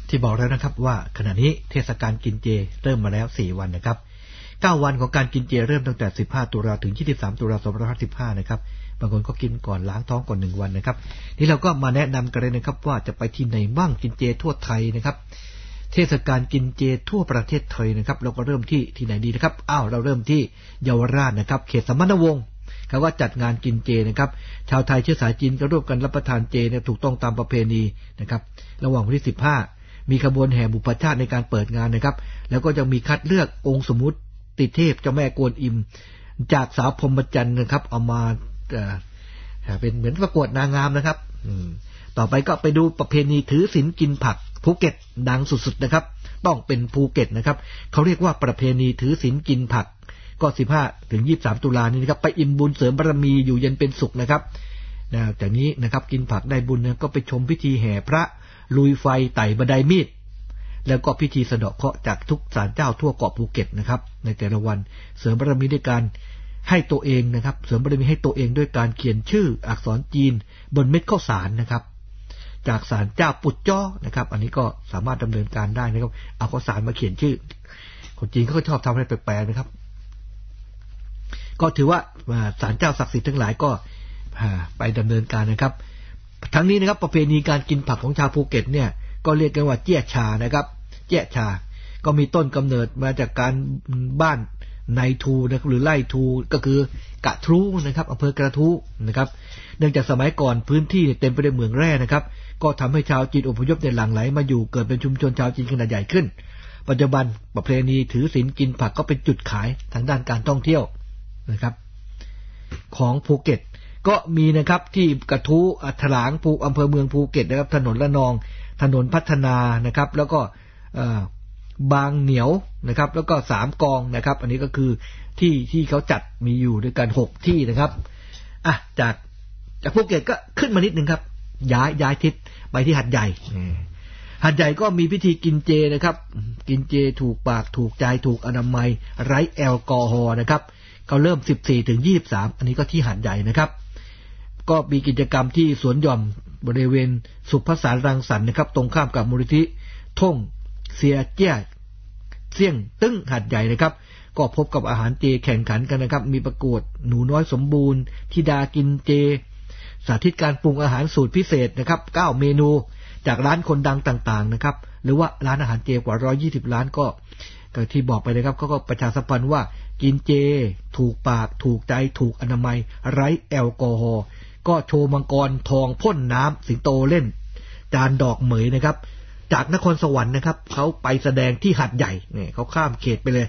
S1: ที่บอกแล้วนะครับว่าขณะนี้เทศกาลกินเจเริ่มมาแล้วสี่วันนะครับเก้าวันของการกินเจเริ่มตั้งแต่สิบห้าตุลาถึงยี่สิบสามตุลาคมสองพันห้าร้อยสิบห้านะครับบางคนก็กินก่อนล้างท้องก่อนหนึ่งวันนะครับนี่เราก็มาแนะนำกันเลยนะครับว่าจะไปที่ไหนบ้างกินเจทั่วไทยนะครับเทศกาลกินเจทั่วประเทศไทยนะครับเราก็เริ่มที่ที่ไหนดีนะครับอ้าวเราเริ่มที่เยาวราชนะครับเขตสมณวงศ์เขาก็จัดงานกินเจนะครับชาวไทยเชื้อสายจีนก็ร่วมกันรับประทานเจเนี่ยถูกต้องตามประเพณีนะครับระหว่างวันที่สิบห้ามีขบวนแห่บุพชาติในการเปิดงานนะครับแล้วก็จะมีคัดเลือกองค์สมมุติติเทพเจ้าแม่กวนอิมจากสาวพรหมจันทร์นะครับเอามาเป็นเหมือนประกวดนางงามนะครับต่อไปก็ไปดูประเพณีถือศีลกินผักภูเก็ตดังสุดๆนะครับต้องเป็นภูเก็ตนะครับเขาเรียกว่าประเพณีถือศีลกินผักก็สิบห้าถึงยี่สิบสามตุลานี้นะครับไปอิ่มบุญเสริมบารมีอยู่เย็นเป็นสุขนะครับจากนี้นะครับกินผักได้บุญนะก็ไปชมพิธีแห่พระลุยไฟไต่บันไดมีดแล้วก็พิธีสะเดาะเคราะห์จากทุกศาลเจ้าทั่วเกาะภูเก็ตนะครับในแต่ละวันเสริมบารมีด้วยการให้ตัวเองนะครับเสริมบารมีให้ตัวเองด้วยการเขียนชื่ออักษรจีนบนเม็ดข้าวสารนะครับจากศาลเจ้าปุจจ้อนะครับอันนี้ก็สามารถดำเนินการได้นะครับเอาข้าวสารมาเขียนชื่อคนจีนเขาก็ชอบทำอะไรแปลกๆนะครับก็ถือว่าศาลเจ้าศักดิ์สิทธิ์ทั้งหลายก็ไปดำเนินการนะครับทั้งนี้นะครับประเพณีการกินผักของชาวภูเก็ตเนี่ยก็เรียกกันว่าเจี้ยชานะครับเจี้ยชาก็มีต้นกำเนิดมาจากการบ้านในทูนะครับหรือไล่ทูก็คือกระทู้นะครับอำเภอกระทู้นะครับเนื่องจากสมัยก่อนพื้นที่เต็มไปด้วยเหมืองแร่นะครับก็ทำให้ชาวจีนอพยพในหลั่งไหลมาอยู่เกิดเป็นชุมชนชาวจีนขนาดใหญ่ขึ้นปัจจุบันประเพณีถือศีลกินผักก็เป็นจุดขายทางด้านการท่องเที่ยวนะครับของภูเก็ตก็มีนะครับที่กระทู้อัถลางภูอำเภอเมืองภูเก็ตนะครับถนนละนองถนนพัฒนานะครับแล้วก็บางเหนียวนะครับแล้วก็สามกองนะครับอันนี้ก็คือที่ที่เขาจัดมีอยู่ด้วยกันหกที่นะครับอ่ะจากจากภูเก็ตก็ขึ้นมานิดนึงครับย้ายย้ายทิศไปที่หาดใหญ่หาดใหญ่ก็มีพิธีกินเจนะครับกินเจถูกปากถูกใจถูกอนามัยไร้แอลกอฮอล์นะครับเขาเริ่มสิบสี่ถึงยี่สิบสามอันนี้ก็ที่หาดใหญ่นะครับก็มีกิจกรรมที่สวนหย่อมบริเวณสุภาษารังสรรค์นะครับตรงข้ามกับมูลนิธิท่งเสียเจี้ยเสี่ยงตึ้งหาดใหญ่นะครับก็พบกับอาหารเจแข่งขันกันนะครับมีประกวดหนูน้อยสมบูรณ์ธิดากินเจสาธิตการปรุงอาหารสูตรพิเศษนะครับเก้าเมนูจากร้านคนดังต่างๆนะครับหรือว่าร้านอาหารเจกว่าหนึ่งร้อยยี่สิบร้านก็ก็ที่บอกไปนะครับเขาก็ประชาสัมพันธ์ว่ากินเจถูกปากถูกใจถูกอนามัยไร้แอลกอฮอล์ก็โชว์มังกรทองพ่นน้ำสิงโตเล่นจานดอกเหมยนะครับจากนครสวรรค์นะครับเขาไปแสดงที่หาดใหญ่เนี่ยเขาข้ามเขตไปเลย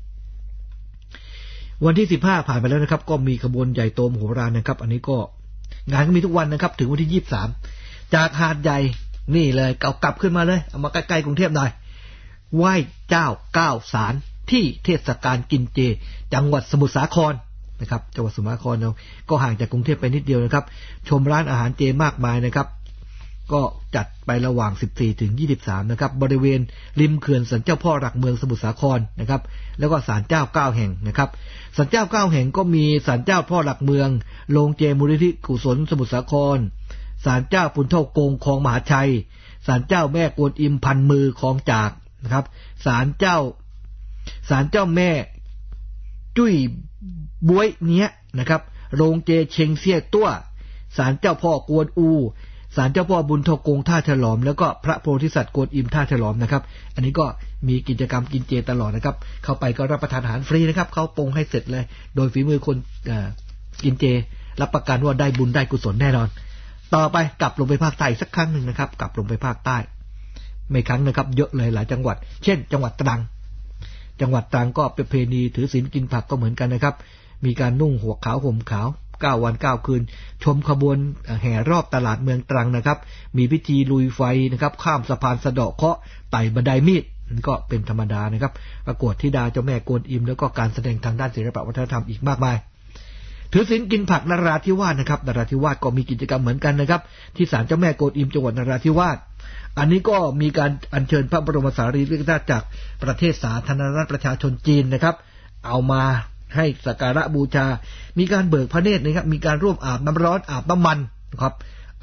S1: วันที่สิบห้าผ่านไปแล้วนะครับก็มีขบวนใหญ่โตมโหฬารนะครับอันนี้ก็งานก็มีทุกวันนะครับถึงวันที่ยี่สิบสามจากหาดใหญ่นี่เลยเอากลับขึ้นมาเลยเอามาใกล้ๆกรุงเทพหน่อยไหว้เจ้าเก้าศาลที่เทศกาลกินเจจังหวัดสมุทรสาครนะครับจังหวัดสมุทรสาครเราก็ห่างจากกรุงเทพไปนิดเดียวนะครับชมร้านอาหารเจมากมายนะครับก็จัดไประหว่างสิบสี่ถึงยี่สิบสามนะครับบริเวณริมเขื่อนสันเจ้าพ่อหลักเมืองสมุทรสาครนะครับแล้วก็ศาลเจ้าเก้าแห่งนะครับศาลเจ้าเก้าแห่งก็มีศาลเจ้าพ่อหลักเมืองโรงเจมูลนิธิกุศลสมุทรสาครศาลเจ้าปุณเท่ากงคลองมหาชัยศาลเจ้าแม่กวนอิมพันมือคลองจากนะครับศาลเจ้าศาลเจ้าแม่จุ้ยบวยเนี้ยนะครับโรงเจเชงเซี่ยตั้วศาลเจ้าพ่อกวนอูศาลเจ้าพ่อบุญทกงท่าฉลอมแล้วก็พระโพธิสัตว์กวนอิมท่าฉลอมนะครับอันนี้ก็มีกิจกรรมกินเจตลอดนะครับเข้าไปก็รับประทานอาหารฟรีนะครับเขาปรุงให้เสร็จเลยโดยฝีมือคนกินเจรับประกันว่าได้บุญได้กุศลแน่นอนต่อไปกลับลงไปภาคใต้สักครั้งหนึ่งนะครับกลับลงไปภาคใต้ไม่ครั้งนะครับเยอะเลยหลายจังหวัดเช่นจังหวัดตรังจังหวัดตรังก็ประเพณีถือศีลกินผักก็เหมือนกันนะครับมีการนุ่งหัวขาวห่มขาวเก้าวันเก้าคืนชมขบวนแห่รอบตลาดเมืองตรังนะครับมีพิธีลุยไฟนะครับข้ามสะพานสะเดาะเคราะห์ไต่บันไดมีดก็เป็นธรรมดานะครับประกวดธิดาเจ้าแม่กวนอิมแล้วก็การแสดงทางด้านศิลปวัฒนธรรมอีกมากมายถือศีลกินผักนราธิวาสนะครับนราธิวาสก็มีกิจกรรมเหมือนกันนะครับที่ศาลเจ้าแม่กวนอิมจังหวัดนราธิวาสอันนี้ก็มีการอัญเชิญพระบรมสารีริกธาตุจากประเทศสาธารณรัฐประชาชนจีนนะครับเอามาให้สักการะบูชามีการเบิกพระเนตรนะครับมีการร่วมอาบน้ำร้อนอาบน้ำมันนะครับ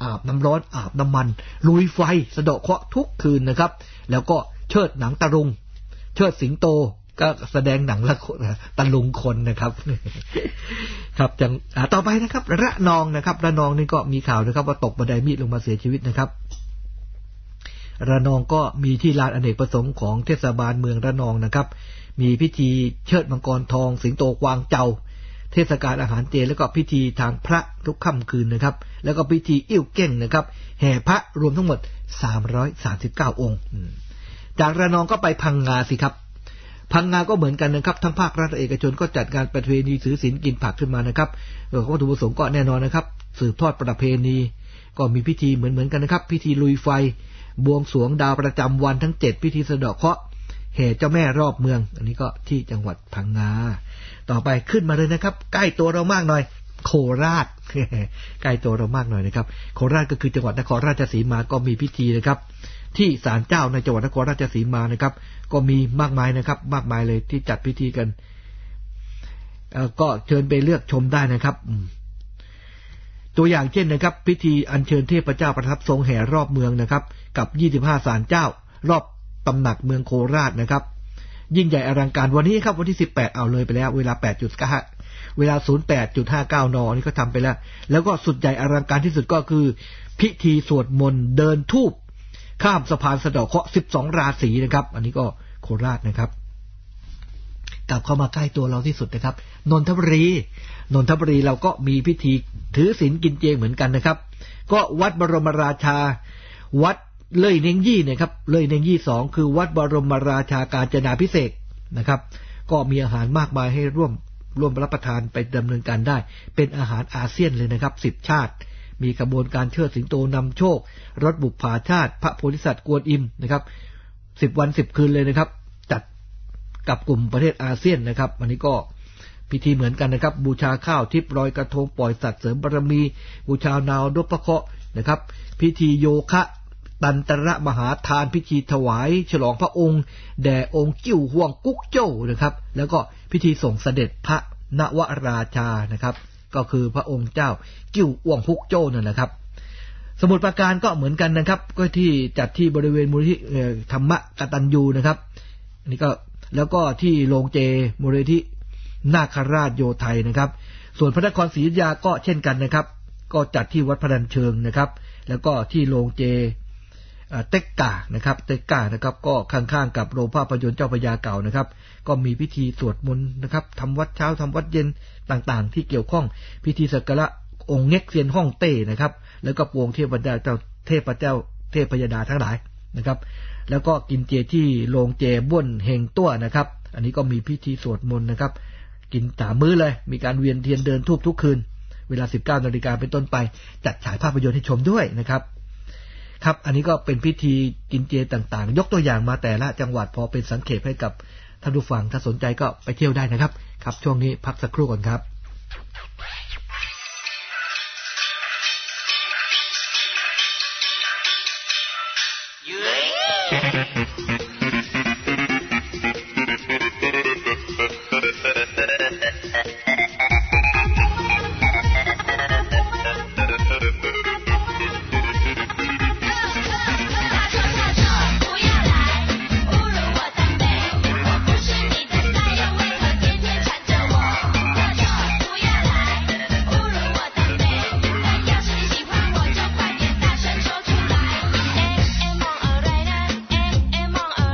S1: อาบน้ำร้อนอาบน้ำมันลุยไฟสะเดาะเคราะห์ทุกคืนนะครับแล้วก็เชิดหนังตะลุงเชิดสิงโตก็แสดงหนังละตะลุงคนนะครับครับจังต่อไปนะครับระนองนะครับระนองนี่ก็มีข่าวนะครับว่าตกบันไดมีดลงมาเสียชีวิตนะครับระนองก็มีที่ลานอเนกประสงค์ของเทศบาลเมืองระนองนะครับมีพิธีเชิดมังกรทองสิงโตกวางเจาเทศกาลอาหารเจแล้วก็พิธีทางพระทุกค่ำคืนนะครับแล้วก็พิธีอิ่วเก้งนะครับแห่พระรวมทั้งหมดสามร้อยสามสิบเก้าองค์จากระนองก็ไปพังงาสิครับพังงาก็เหมือนกันนะครับทั้งภาครัฐเอกชนก็จัดงานประเพณีถือศีลกินผักขึ้นมานะครับวัตถุประสงค์ก็แน่นอนนะครับสืบทอดประเพณีก็มีพิธีเหมือนๆกันนะครับพิธีลุยไฟบวงสรวงดาวประจำวันทั้งเจ็ดพิธีสะเดาะเคราะห์แห่เจ้าแม่รอบเมืองอันนี้ก็ที่จังหวัดพังงาต่อไปขึ้นมาเลยนะครับใกล้ตัวเรามากหน่อยโคราช ใกล้ตัวเรามากหน่อยนะครับโคราชก็คือจังหวัดนครราชสีมาก็มีพิธีนะครับที่ศาลเจ้าในจังหวัดนครราชสีมานะครับก็มีมากมายนะครับมากมายเลยที่จัดพิธีกันก็เชิญไปเลือกชมได้นะครับตัวอย่างเช่นนะครับพิธีอัญเชิญเทพเจ้าประทับทรงแห่รอบเมืองนะครับกับยี่สิบห้าศาลเจ้ารอบตำหนักเมืองโคราชนะครับยิ่งใหญ่อลังการวันนี้ครับวันที่สิบแปดเอาเลยไปแล้วเวลา แปดนาฬิกา เวลา ศูนย์แปดจุดห้าเก้า นนี่ก็ทำไปแล้วแล้วก็สุดใหญ่อลังการที่สุดก็คือพิธีสวดมนต์เดินธูปข้ามสะพานสะเดาะเคราะห์สิบสองราศีนะครับอันนี้ก็โคราชนะครับกลับเข้ามาใกล้ตัวเราที่สุดนะครับนนทบุรีนนทบุรีเราก็มีพิธีถือศีลกินเจเหมือนกันนะครับก็วัดบรมราชาวัดเล่ยเน่งยี่เนี่ยครับเล่ยเน่งยี่สองคือวัดบรมราชากาญจนาภิเษกนะครับก็มีอาหารมากมายให้ร่วมร่วมรับประทานไปดำเนินการได้เป็นอาหารอาเซียนเลยนะครับสิบชาติมีกระบวนการเชิดสิงโตนำโชครถบุปผาชาติพระโพธิสัตว์กวนอิมนะครับสิบวันสิบคืนเลยนะครับจัดกับกลุ่มประเทศอาเซียนนะครับอันนี้ก็พิธีเหมือนกันนะครับบูชาข้าวทิพย์ลอยกระทงปล่อยสัตว์เสริมบารมีบูชานาวดพเคราะห์นะครับพิธีโยคะตันตระมหาทานพิธีถวายฉลองพระองค์แด่องค์กิ้วห่วงกุ๊กโจ้นะครับแล้วก็พิธีส่งเสด็จพระนวราชานะครับก็คือพระองค์เจ้ากิ้วห่วงพุกโจ้นั่นแหละครับสมุทรปราการก็เหมือนกันนะครับก็ที่จัดที่บริเวณมูลนิธิธรรมกตัญญูนะครับอันนี้ก็แล้วก็ที่โรงเจมูลนิธินาคราชโยไทยนะครับส่วนพระนครศรีอยุธยาก็เช่นกันนะครับก็จัดที่วัดพนัญเชิงนะครับแล้วก็ที่โรงเจเต็กกานะครับเต็กกานะครับก็ข้างๆกับโรงภาพยนตร์เจ้าพระยาเก่านะครับก็มีพิธีสวดมนต์นะครับทำวัดเช้าทำวัดเย็นต่างๆที่เกี่ยวข้องพิธีสักการะองค์เง็กเซียนฮ่องเต้นะครับแล้วก็ปวงเทพเจ้าเทพเจ้าเทพยดาทั้งหลายนะครับแล้วก็กินเจที่โรงเจบ้วนเฮงตั้วนะครับอันนี้ก็มีพิธีสวดมนต์นะครับกินสามมื้อเลยมีการเวียนเทียนเดินธูปทุกคืนเวลา สิบเก้านาฬิกาเป็นต้นไปจัดฉายภาพยนตร์ให้ชมด้วยนะครับครับอันนี้ก็เป็นพิธีกินเจต่างๆยกตัวอย่างมาแต่ละจังหวัดพอเป็นสังเขปให้กับท่านผู้ฟังถ้าสนใจก็ไปเที่ยวได้นะครับครับช่วงนี้พักสักครู่ก่อนครับ
S3: มองอะไร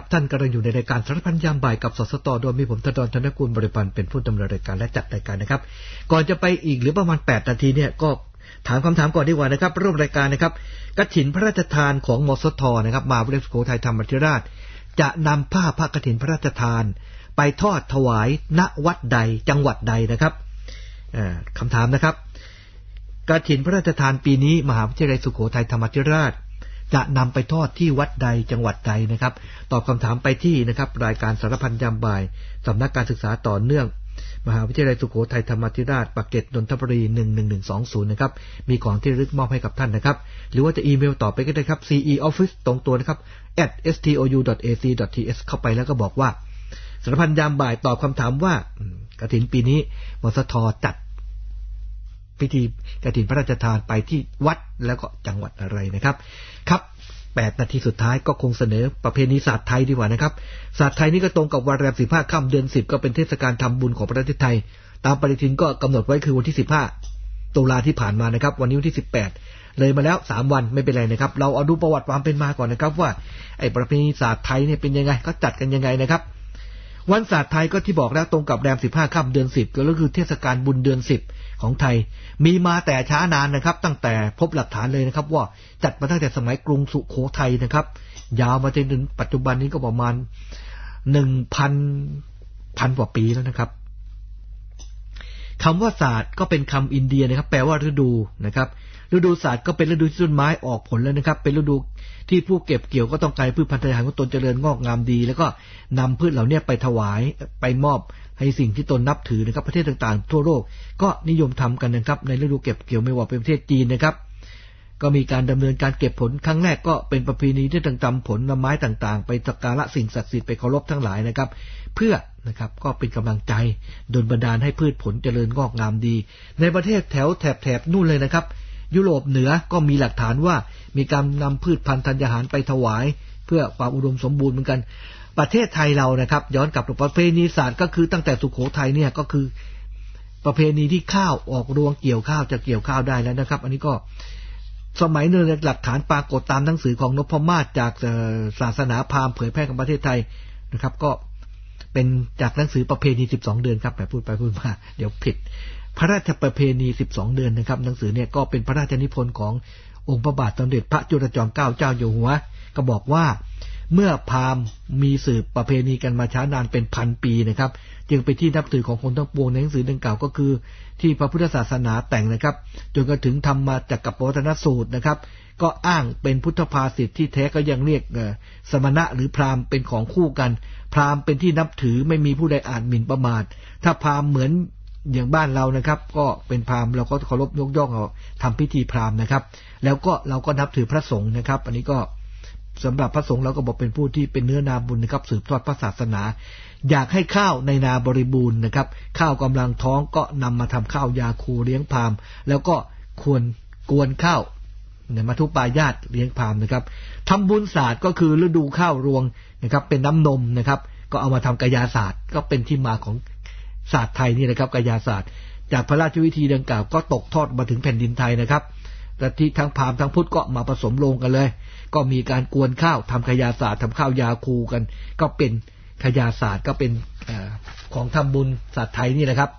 S1: ครับท่านกำลังอยู่ในรายการสารพันยามบ่ายกับสสตโดยมีผมธนดลธนกุลบริพันธ์เป็นผู้ดำเนินรายการและจัดรายการนะครับก่อนจะไปอีกหรือประมาณแปดนาทีเนี่ยก็ถามคำถามก่อนดีกว่านะครับร่วมรายการนะครับกฐินพระราชทานของมสทนะครับมหาวิทยาลัยสุโขทัยธรรมธิราชจะนำผ้าพระกฐินพระราชทานไปทอดถวายณวัดใดจังหวัดใดนะครับคำถามนะครับกฐินพระราชทานปีนี้มหาวิทยาลัยสุโขทัยธรรมธิราชจะนำไปทอดที่วัดใดจังหวัดใดนะครับตอบคำถามไปที่นะครับรายการสารพันยามบ่ายสำนักการศึกษาต่อเนื่องมหาวิทยาลัยสุโขทัยธรรมธิราชปากเกร็ดนนทบุรีหนึ่งหนึ่งหนึ่งสองศูนย์นะครับมีของที่ระลึกมอบให้กับท่านนะครับหรือว่าจะอีเมลต่อไปก็ได้ครับ ซี อี office ตรงตัวนะครับ แอท เอส ที โอ ยู ดอท เอ ซี ดอท ที เอส เข้าไปแล้วก็บอกว่าสารพันยามบ่ายตอบคำถามว่ากฐินปีนี้มสทจัดพิธีกฐินพระราชทานไปที่วัดแล้วก็จังหวัดอะไรนะครับครับแปดนาทีสุดท้ายก็คงเสนอประเพณีศาสตร์ไทยดีกว่านะครับศาสตร์ไทยนี่ก็ตรงกับวันแรมสิบห้าค่ำเดือนสิบก็เป็นเทศกาลทำบุญของประเทศไทยตามปฏิทินก็กำหนดไว้คือวันที่สิบห้าตุลาที่ผ่านมานะครับวันนี้วันที่สิบแปดเลยมาแล้วสามวันไม่เป็นไรนะครับเราเอาดูประวัติความเป็นมาก่อนนะครับว่าไอ้ประเพณีศาสตร์ไทยเนี่ยเป็นยังไงก็จัดกันยังไงนะครับวันศาสตร์ไทยก็ที่บอกแล้วตรงกับแรมสิบห้าค่ำเดือนสิบก็คือเทศกาลบุญเดือนสิบของไทยมีมาแต่ช้านานนะครับตั้งแต่พบหลักฐานเลยนะครับว่าจัดมาตั้งแต่สมัยกรุงสุโขทัยนะครับยาวมาจนถึงปัจจุบันนี้ก็ประมาณ หนึ่งพัน พันกว่าปีแล้วนะครับคำว่าศาสตร์ก็เป็นคำอินเดียนะครับแปลว่าฤดูนะครับฤดูศาสตร์ก็เป็นฤดูที่ต้นไม้ออกผลแล้วนะครับเป็นฤดูที่ผู้เก็บเกี่ยวก็ต้องการพืชพันธุ์ธัญญาหารของตนเจริญงอกงามดีแล้วก็นำพืชเหล่านี้ไปถวายไปมอบให้สิ่งที่ตนนับถือนะครับประเทศต่างๆทั่วโลกก็นิยมทำกันนะครับในฤดูเก็บเกี่ยวไม่ว่าเป็นประเทศจีนนะครับก็มีการดำเนินการเก็บผลครั้งแรกก็เป็นประเพณีที่ต่างๆผลไม้ต่างๆไปสักการะสิ่งศักดิ์สิทธิ์ไปเคารพทั้งหลายนะครับเพื่อนะครับก็เป็นกำลังใจดลบันดาลให้พืชผลเจริญงอกงามดีในประเทศแถวแถบๆนู่นเลยนะครับยุโรปเหนือก็มีหลักฐานว่ามีการนำพืชพันธุ์ธัญญาหารไปถวายเพื่อความอุดมสมบูรณ์เหมือนกันประเทศไทยเรานะครับย้อนกลับไปประเพณีศาสตร์ก็คือตั้งแต่สุโขทัยเนี่ยก็คือประเพณีที่ข้าวออกรวงเกี่ยวข้าวจะเกี่ยวข้าวได้แล้วนะครับอันนี้ก็สมัยนึงหลักฐานปรากฏตามหนังสือของนพมาศจากศาสนาพราหมณ์เผยแพร่กับประเทศไทยนะครับก็เป็นจากหนังสือประเพณีสิบสองเดือนครับแต่พูดไปพูดมาเดี๋ยวผิดพระราชประเพณีสิบสองเดือนนะครับหนังสือเนี่ยก็เป็นพระราชนิพนธ์ขององค์พระบาทสมเด็จพระจุลจอมเกล้าเจ้าอยู่หัวก็บอกว่าเมื่อพราหมณ์มีสืบประเพณีกันมาช้านานเป็นพันปีนะครับจึงเป็นที่นับถือของคนทั้งปวงในหนังสือดังกล่าวก็คือที่พระพุทธศาสนาแต่งนะครับจนกระถึงทำมาจากกัปปวัฏนสูตรนะครับก็อ้างเป็นพุทธภาษิตที่แท้ก็ยังเรียกสมณะหรือพราหมณ์เป็นของคู่กันพราหมณ์เป็นที่นับถือไม่มีผู้ใดอาจหมิ่นประมาทถ้าพราหมณ์เหมือนอย่างบ้านเรานะครับก็เป็นพราหมณ์เราก็เคารพยกย่องเอาทำพิธีพราหมณ์นะครับแล้วก็เราก็นับถือพระสงฆ์นะครับอันนี้ก็สำหรับพระสงฆ์เราก็บอกเป็นผู้ที่เป็นเนื้อนาบุญนะครับสืบทอดพระศาสนาอยากให้ข้าวในนาบริบูรณ์นะครับข้าวกำลังท้องก็นำมาทำข้าวยาคูเลี้ยงพราหมณ์แล้วก็ควรกวนข้าวเนี่ยมาทุปายาตเลี้ยงพราหมณ์นะครับทำบุญศาสตร์ก็คือฤดูข้าวรวงนะครับเป็นน้ำนมนะครับก็เอามาทำกายาศาสตร์ก็เป็นที่มาของศาสตร์ไทยนี่นะครับกายาศาสตร์จากพระราชวิธีดังกล่าวก็ตกทอดมาถึงแผ่นดินไทยนะครับแต่ที่ทั้งพราหมณ์ทั้งพุทธก็มาผสมลงกันเลยก็มีการกวนข้าวทำกายาศาสตร์ทำข้าวยาคูกันก็เป็นกายาศาสตร์ก็เป็นอของทำบุญศาสตร์ไทยนี่แหละครับ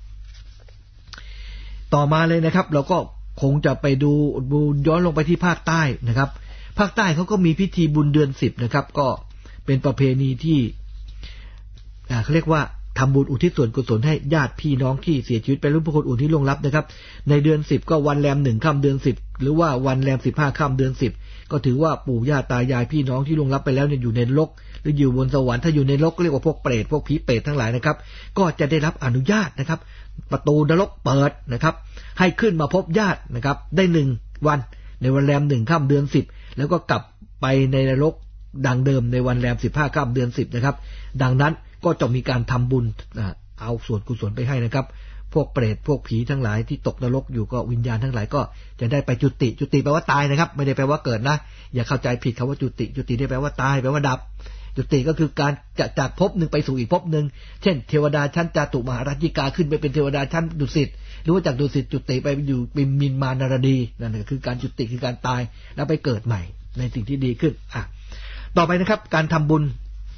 S1: ต่อมาเลยนะครับเราก็คงจะไปดูดูย้อนลงไปที่ภาคใต้นะครับภาคใต้เขาก็มีพิธีบุญเดือนสิบนะครับก็เป็นประเพณีที่เขาเรียกว่าทำบุญอุทิศส่วนกุศลให้ญาติพี่น้องที่เสียชีวิตไปรุ่นผู้คนอื่นที่ล่วงลับนะครับในเดือนสิบก็วันแรมหนึ่งค่ำเดือนสิบหรือว่าวันแรมสิบห้าค่ำเดือนสิบก็ถือว่าปู่ย่าตายายพี่น้องที่ล่วงลับไปแล้วเนี่ยอยู่ในนรกหรืออยู่บนสวรรค์ถ้าอยู่ในนรกก็เรียกว่าพวกเปรตพวกผีเปรตทั้งหลายนะครับก็จะได้รับอนุญาตนะครับประตูนรกเปิดนะครับให้ขึ้นมาพบญาตินะครับได้หนึ่งวันในวันแรมหนึ่งค่ำเดือนสิบแล้วก็กลับไปในนรกดังเดิมในวันแรมสิบห้าค่ำเดือนสิบนะครับดังนั้นก็จะมีการทำบุญเอาส่วนกุศลไปให้นะครับพวกเปรตพวกผีทั้งหลายที่ตกนรกอยู่ก็วิญญาณทั้งหลายก็จะได้ไปจุติจุติแปลว่าตายนะครับไม่ได้แปลว่าเกิดนะอย่าเข้าใจผิดคำว่าจุติจุติได้แปลว่าตายแปลว่าดับจุติก็คือการจะจากภพหนึ่งไปสู่อีกภพหนึ่งเช่นเทวดาชั้นจาตุมหาราชิกาขึ้นไปเป็นเทวดาชั้นดุสิตหรือว่าจากดุสิตจุติไปอยู่เป็นมินมานารดีนั่นคือการจุติคือการตายแล้วไปเกิดใหม่ในสิ่งที่ดีขึ้นอ่ะต่อไปนะครับการทำบุญ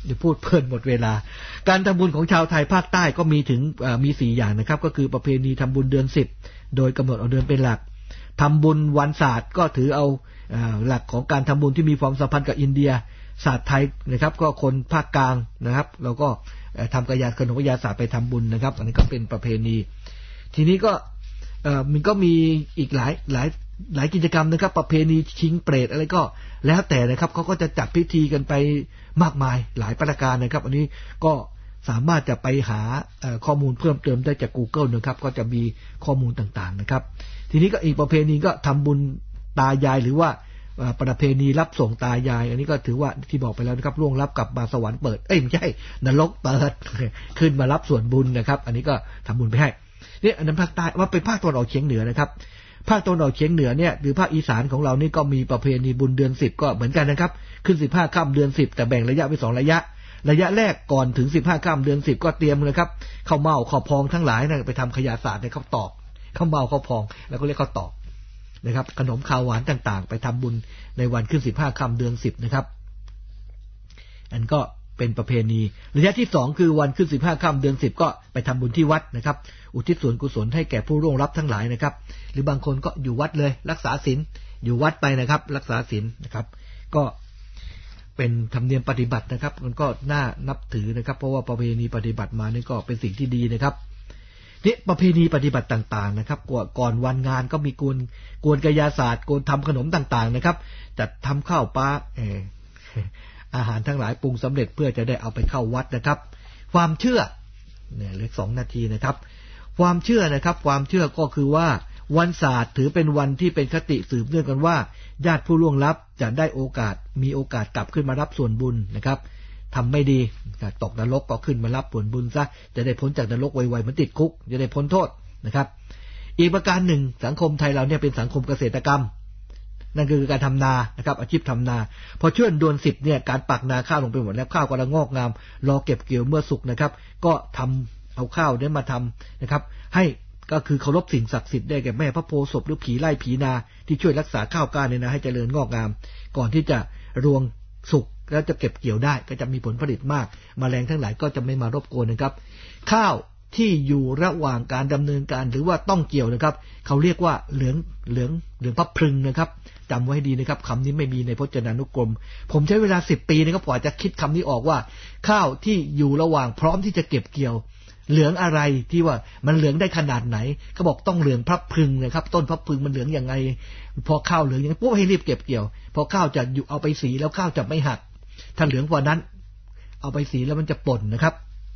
S1: เดี๋ยวพูดเพลินหมดเวลาการทำบุญของชาวไทยภาคใต้ก็มีถึงมีสี่อย่างนะครับก็คือประเพณีทำบุญเดือนสิบโดยกำหนดเอาเดือนเป็นหลักทำบุญวันศาสตร์ก็ถือเอาหลักของการทำบุญที่มีความสัมพันธ์กับอินเดียศาสตร์ไทยนะครับก็คนภาคกลางนะครับเราก็ทำกายขนมกายศาสตร์ไปทำบุญนะครับอันนี้ก็เป็นประเพณีทีนี้ก็มันก็มีอีกหลายหลายหลายกิจกรรมนะครับประเพณีชิงเปรตอะไรก็แล้วแต่นะครับเขาก็จะจัดพิธีกันไปมากมายหลายประการนะครับอันนี้ก็สามารถจะไปหาข้อมูลเพิ่มเติมได้จาก Google นะครับก็จะมีข้อมูลต่างๆนะครับทีนี้ก็อีกประเพณีก็ทำบุญตายายหรือว่าประเพณีรับส่งตายายอันนี้ก็ถือว่าที่บอกไปแล้วนะครับล่วงลับกลับมาสวรรค์เปิดเอ้ยไม่ใช่นรกเปิดขึ้นมารับส่วนบุญนะครับอันนี้ก็ทำบุญไปให้นี่อันนั้นภาคใต้ว่าเป็นภาคตะวันออกเฉียงเหนือนะครับภาคตะวันออกเฉียงเหนือเนี่ยหรือภาคอีสานของเรานี่ก็มีประเพณีบุญเดือนสิบก็เหมือนกันนะครับขึ้นสิบห้าค่ำเดือนสิบแต่แบ่งระยะเป็นสองระยะระยะแรกก่อนถึงสิบห้าค่ำเดือนสิบก็เตรียมเลยครับข้าวเม่าข้าวพองทั้งหลายนะไปทำขยะศาสตร์ในข้าวตอกข้าวเม่าข้าวพองแล้วก็เรียกข้าวตอกนะครับขนมข้าวหวานต่างๆไปทำบุญในวันขึ้นสิบห้าค่ำเดือนสิบนะครับอันก็เป็นประเพณีระยะที่สองคือวันขึ้นสิบห้าค่ำเดือนสิบก็ไปทำบุญที่วัดนะครับอุทิศส่วนกุศลให้แก่ผู้ร่วงลับทั้งหลายนะครับหรือบางคนก็อยู่วัดเลยรักษาศีลอยู่วัดไปนะครับรักษาศีลนะครับก็เป็นธรรมเนียมปฏิบัตินะครับมันก็น่านับถือนะครับเพราะว่าประเพณีปฏิบัติมานี่ก็เป็นสิ่งที่ดีนะครับนี่ประเพณีปฏิบัติต่างๆนะครับก่อนวันงานก็มีกวนกวนกายศาสตร์กวนทำขนมต่างๆนะครับจัดทำข้าวปลาเอออาหารทั้งหลายปรุงสำเร็จเพื่อจะได้เอาไปเข้าวัดนะครับความเชื่อเนี่ยเหลือสองนาทีนะครับความเชื่อนะครับความเชื่อก็คือว่าวันศาสตร์ถือเป็นวันที่เป็นคติสืบเนื่องกันว่าญาติผู้ล่วงลับจะได้โอกาสมีโอกาสกลับขึ้นมารับส่วนบุญนะครับทำไม่ดีตกนรกก็ขึ้นมารับส่วนบุญซะจะได้พ้นจากนรกไวๆมันติดคุกจะได้พ้นโทษนะครับอีกประการหนึ่งสังคมไทยเราเนี่ยเป็นสังคมเกษตรกรรมนั่นคือการทำนานะครับอาชีพทำนาพอช่วงเดือนสิบเนี่ยการปักนาข้าวลงไปหมดแล้วข้าวกำลังงอกงามรอเก็บเกี่ยวเมื่อสุกนะครับก็ทำเอาข้าวนี้มาทำนะครับให้ก็คือเคารพสิ่งศักดิ์สิทธิ์ได้แก่แม่พระโพธิ์ศพหรือผีไล่ผีนาที่ช่วยรักษาข้าวกล้าเนี่ยนะให้เจริญงอกงามก่อนที่จะรวงสุกแล้วจะเก็บเกี่ยวได้ก็จะมีผลผลิตมากแมลงทั้งหลายก็จะไม่มารบกวนนะครับข้าวที่อยู่ระหว่างการดำเนินการหรือว่าต้องเกี่ยวนะครับเขาเรียกว่าเหลืองเหลืองเหลืองพระพรึงนะครับจำไว้ดีนะครับคำนี้ไม่มีในพจนานุกรมผมใช้เวลาสิบปีนะครับกว่าจะคิดคำนี้ออกว่าข้าวที่อยู่ระหว่างพร้อมที่จะเก็บเกี่ยวเหลืองอะไรที่ว่ามันเหลืองได้ขนาดไหนเขาบอกต้องเหลืองพระพรึงนะครับต้นพระพรึงมันเหลืองยังไงพอข้าวเหลืองอย่างนี้ปุ๊บให้รีบเก็บเกี่ยวพอข้าวจะอยู่เอาไปสีแล้วข้าวจะไม่หักถ้าเหลืองกว่านั้นเอาไปสีแล้วมันจะป่นนะครับ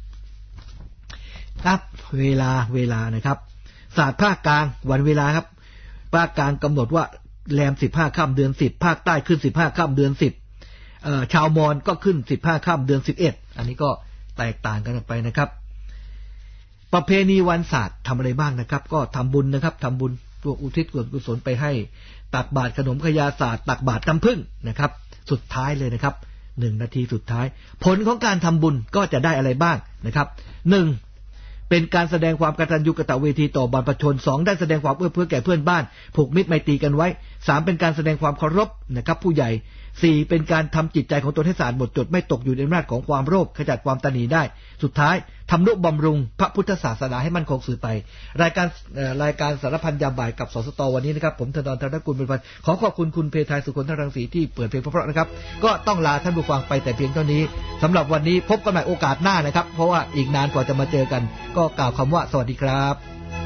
S1: ครับเวลาเวลานะครับศาสตร์ภาคกลางวันเวลาครับภาคกลางกำหนดว่าแรมสิบห้าค่ำเดือนสิบภาคใต้ขึ้นสิบห้าค่ำเดือนสิบเอ่อชาวมอญก็ขึ้นสิบห้าค่ำเดือนสิบเอ็ดอันนี้ก็แตกต่างกันไปนะครับประเพณีวันศาสตร์ทำอะไรบ้างนะครับก็ทำบุญนะครับทำบุญตัวอุทิศส่วนกุศลไปให้ตักบาตรขนมขยาศาสตร์ตักบาตรน้ำผึ้งนะครับสุดท้ายเลยนะครับหนึ่งนาทีสุดท้ายผลของการทำบุญก็จะได้อะไรบ้างนะครับหนึ่งเป็นการแสดงความกตัญญูกตเวทีต่อบรรพชนสองได้แสดงความเอื้อเฟื้อแก่เพื่อนบ้านผูกมิตรไมตรีกันไว้สามเป็นการแสดงความเคารพนะครับผู้ใหญ่สี่เป็นการทำจิตใจของตนให้สะอาดหมดจดไม่ตกอยู่ในอำนาจของความโลภขจัดความตนีได้สุดท้ายทำนุบำรุงพระพุทธศาสนาให้มั่นคงสืบไปรายการรายการสารพันยามบ่ายกับสสตวันนี้นะครับผมธนดร ธนกุลเป็นพันขอขอบคุณคุณเพทายสุคนทรังสีที่เปิดเพลงเพราะๆนะครับก็ต้องลาท่านผู้ฟังไปแต่เพียงเท่านี้สำหรับวันนี้พบกันใหม่โอกาสหน้านะครับเพราะว่าอีกนานกว่าจะมาเจอกันก็กล่าวคำว่าสวัสดีครับ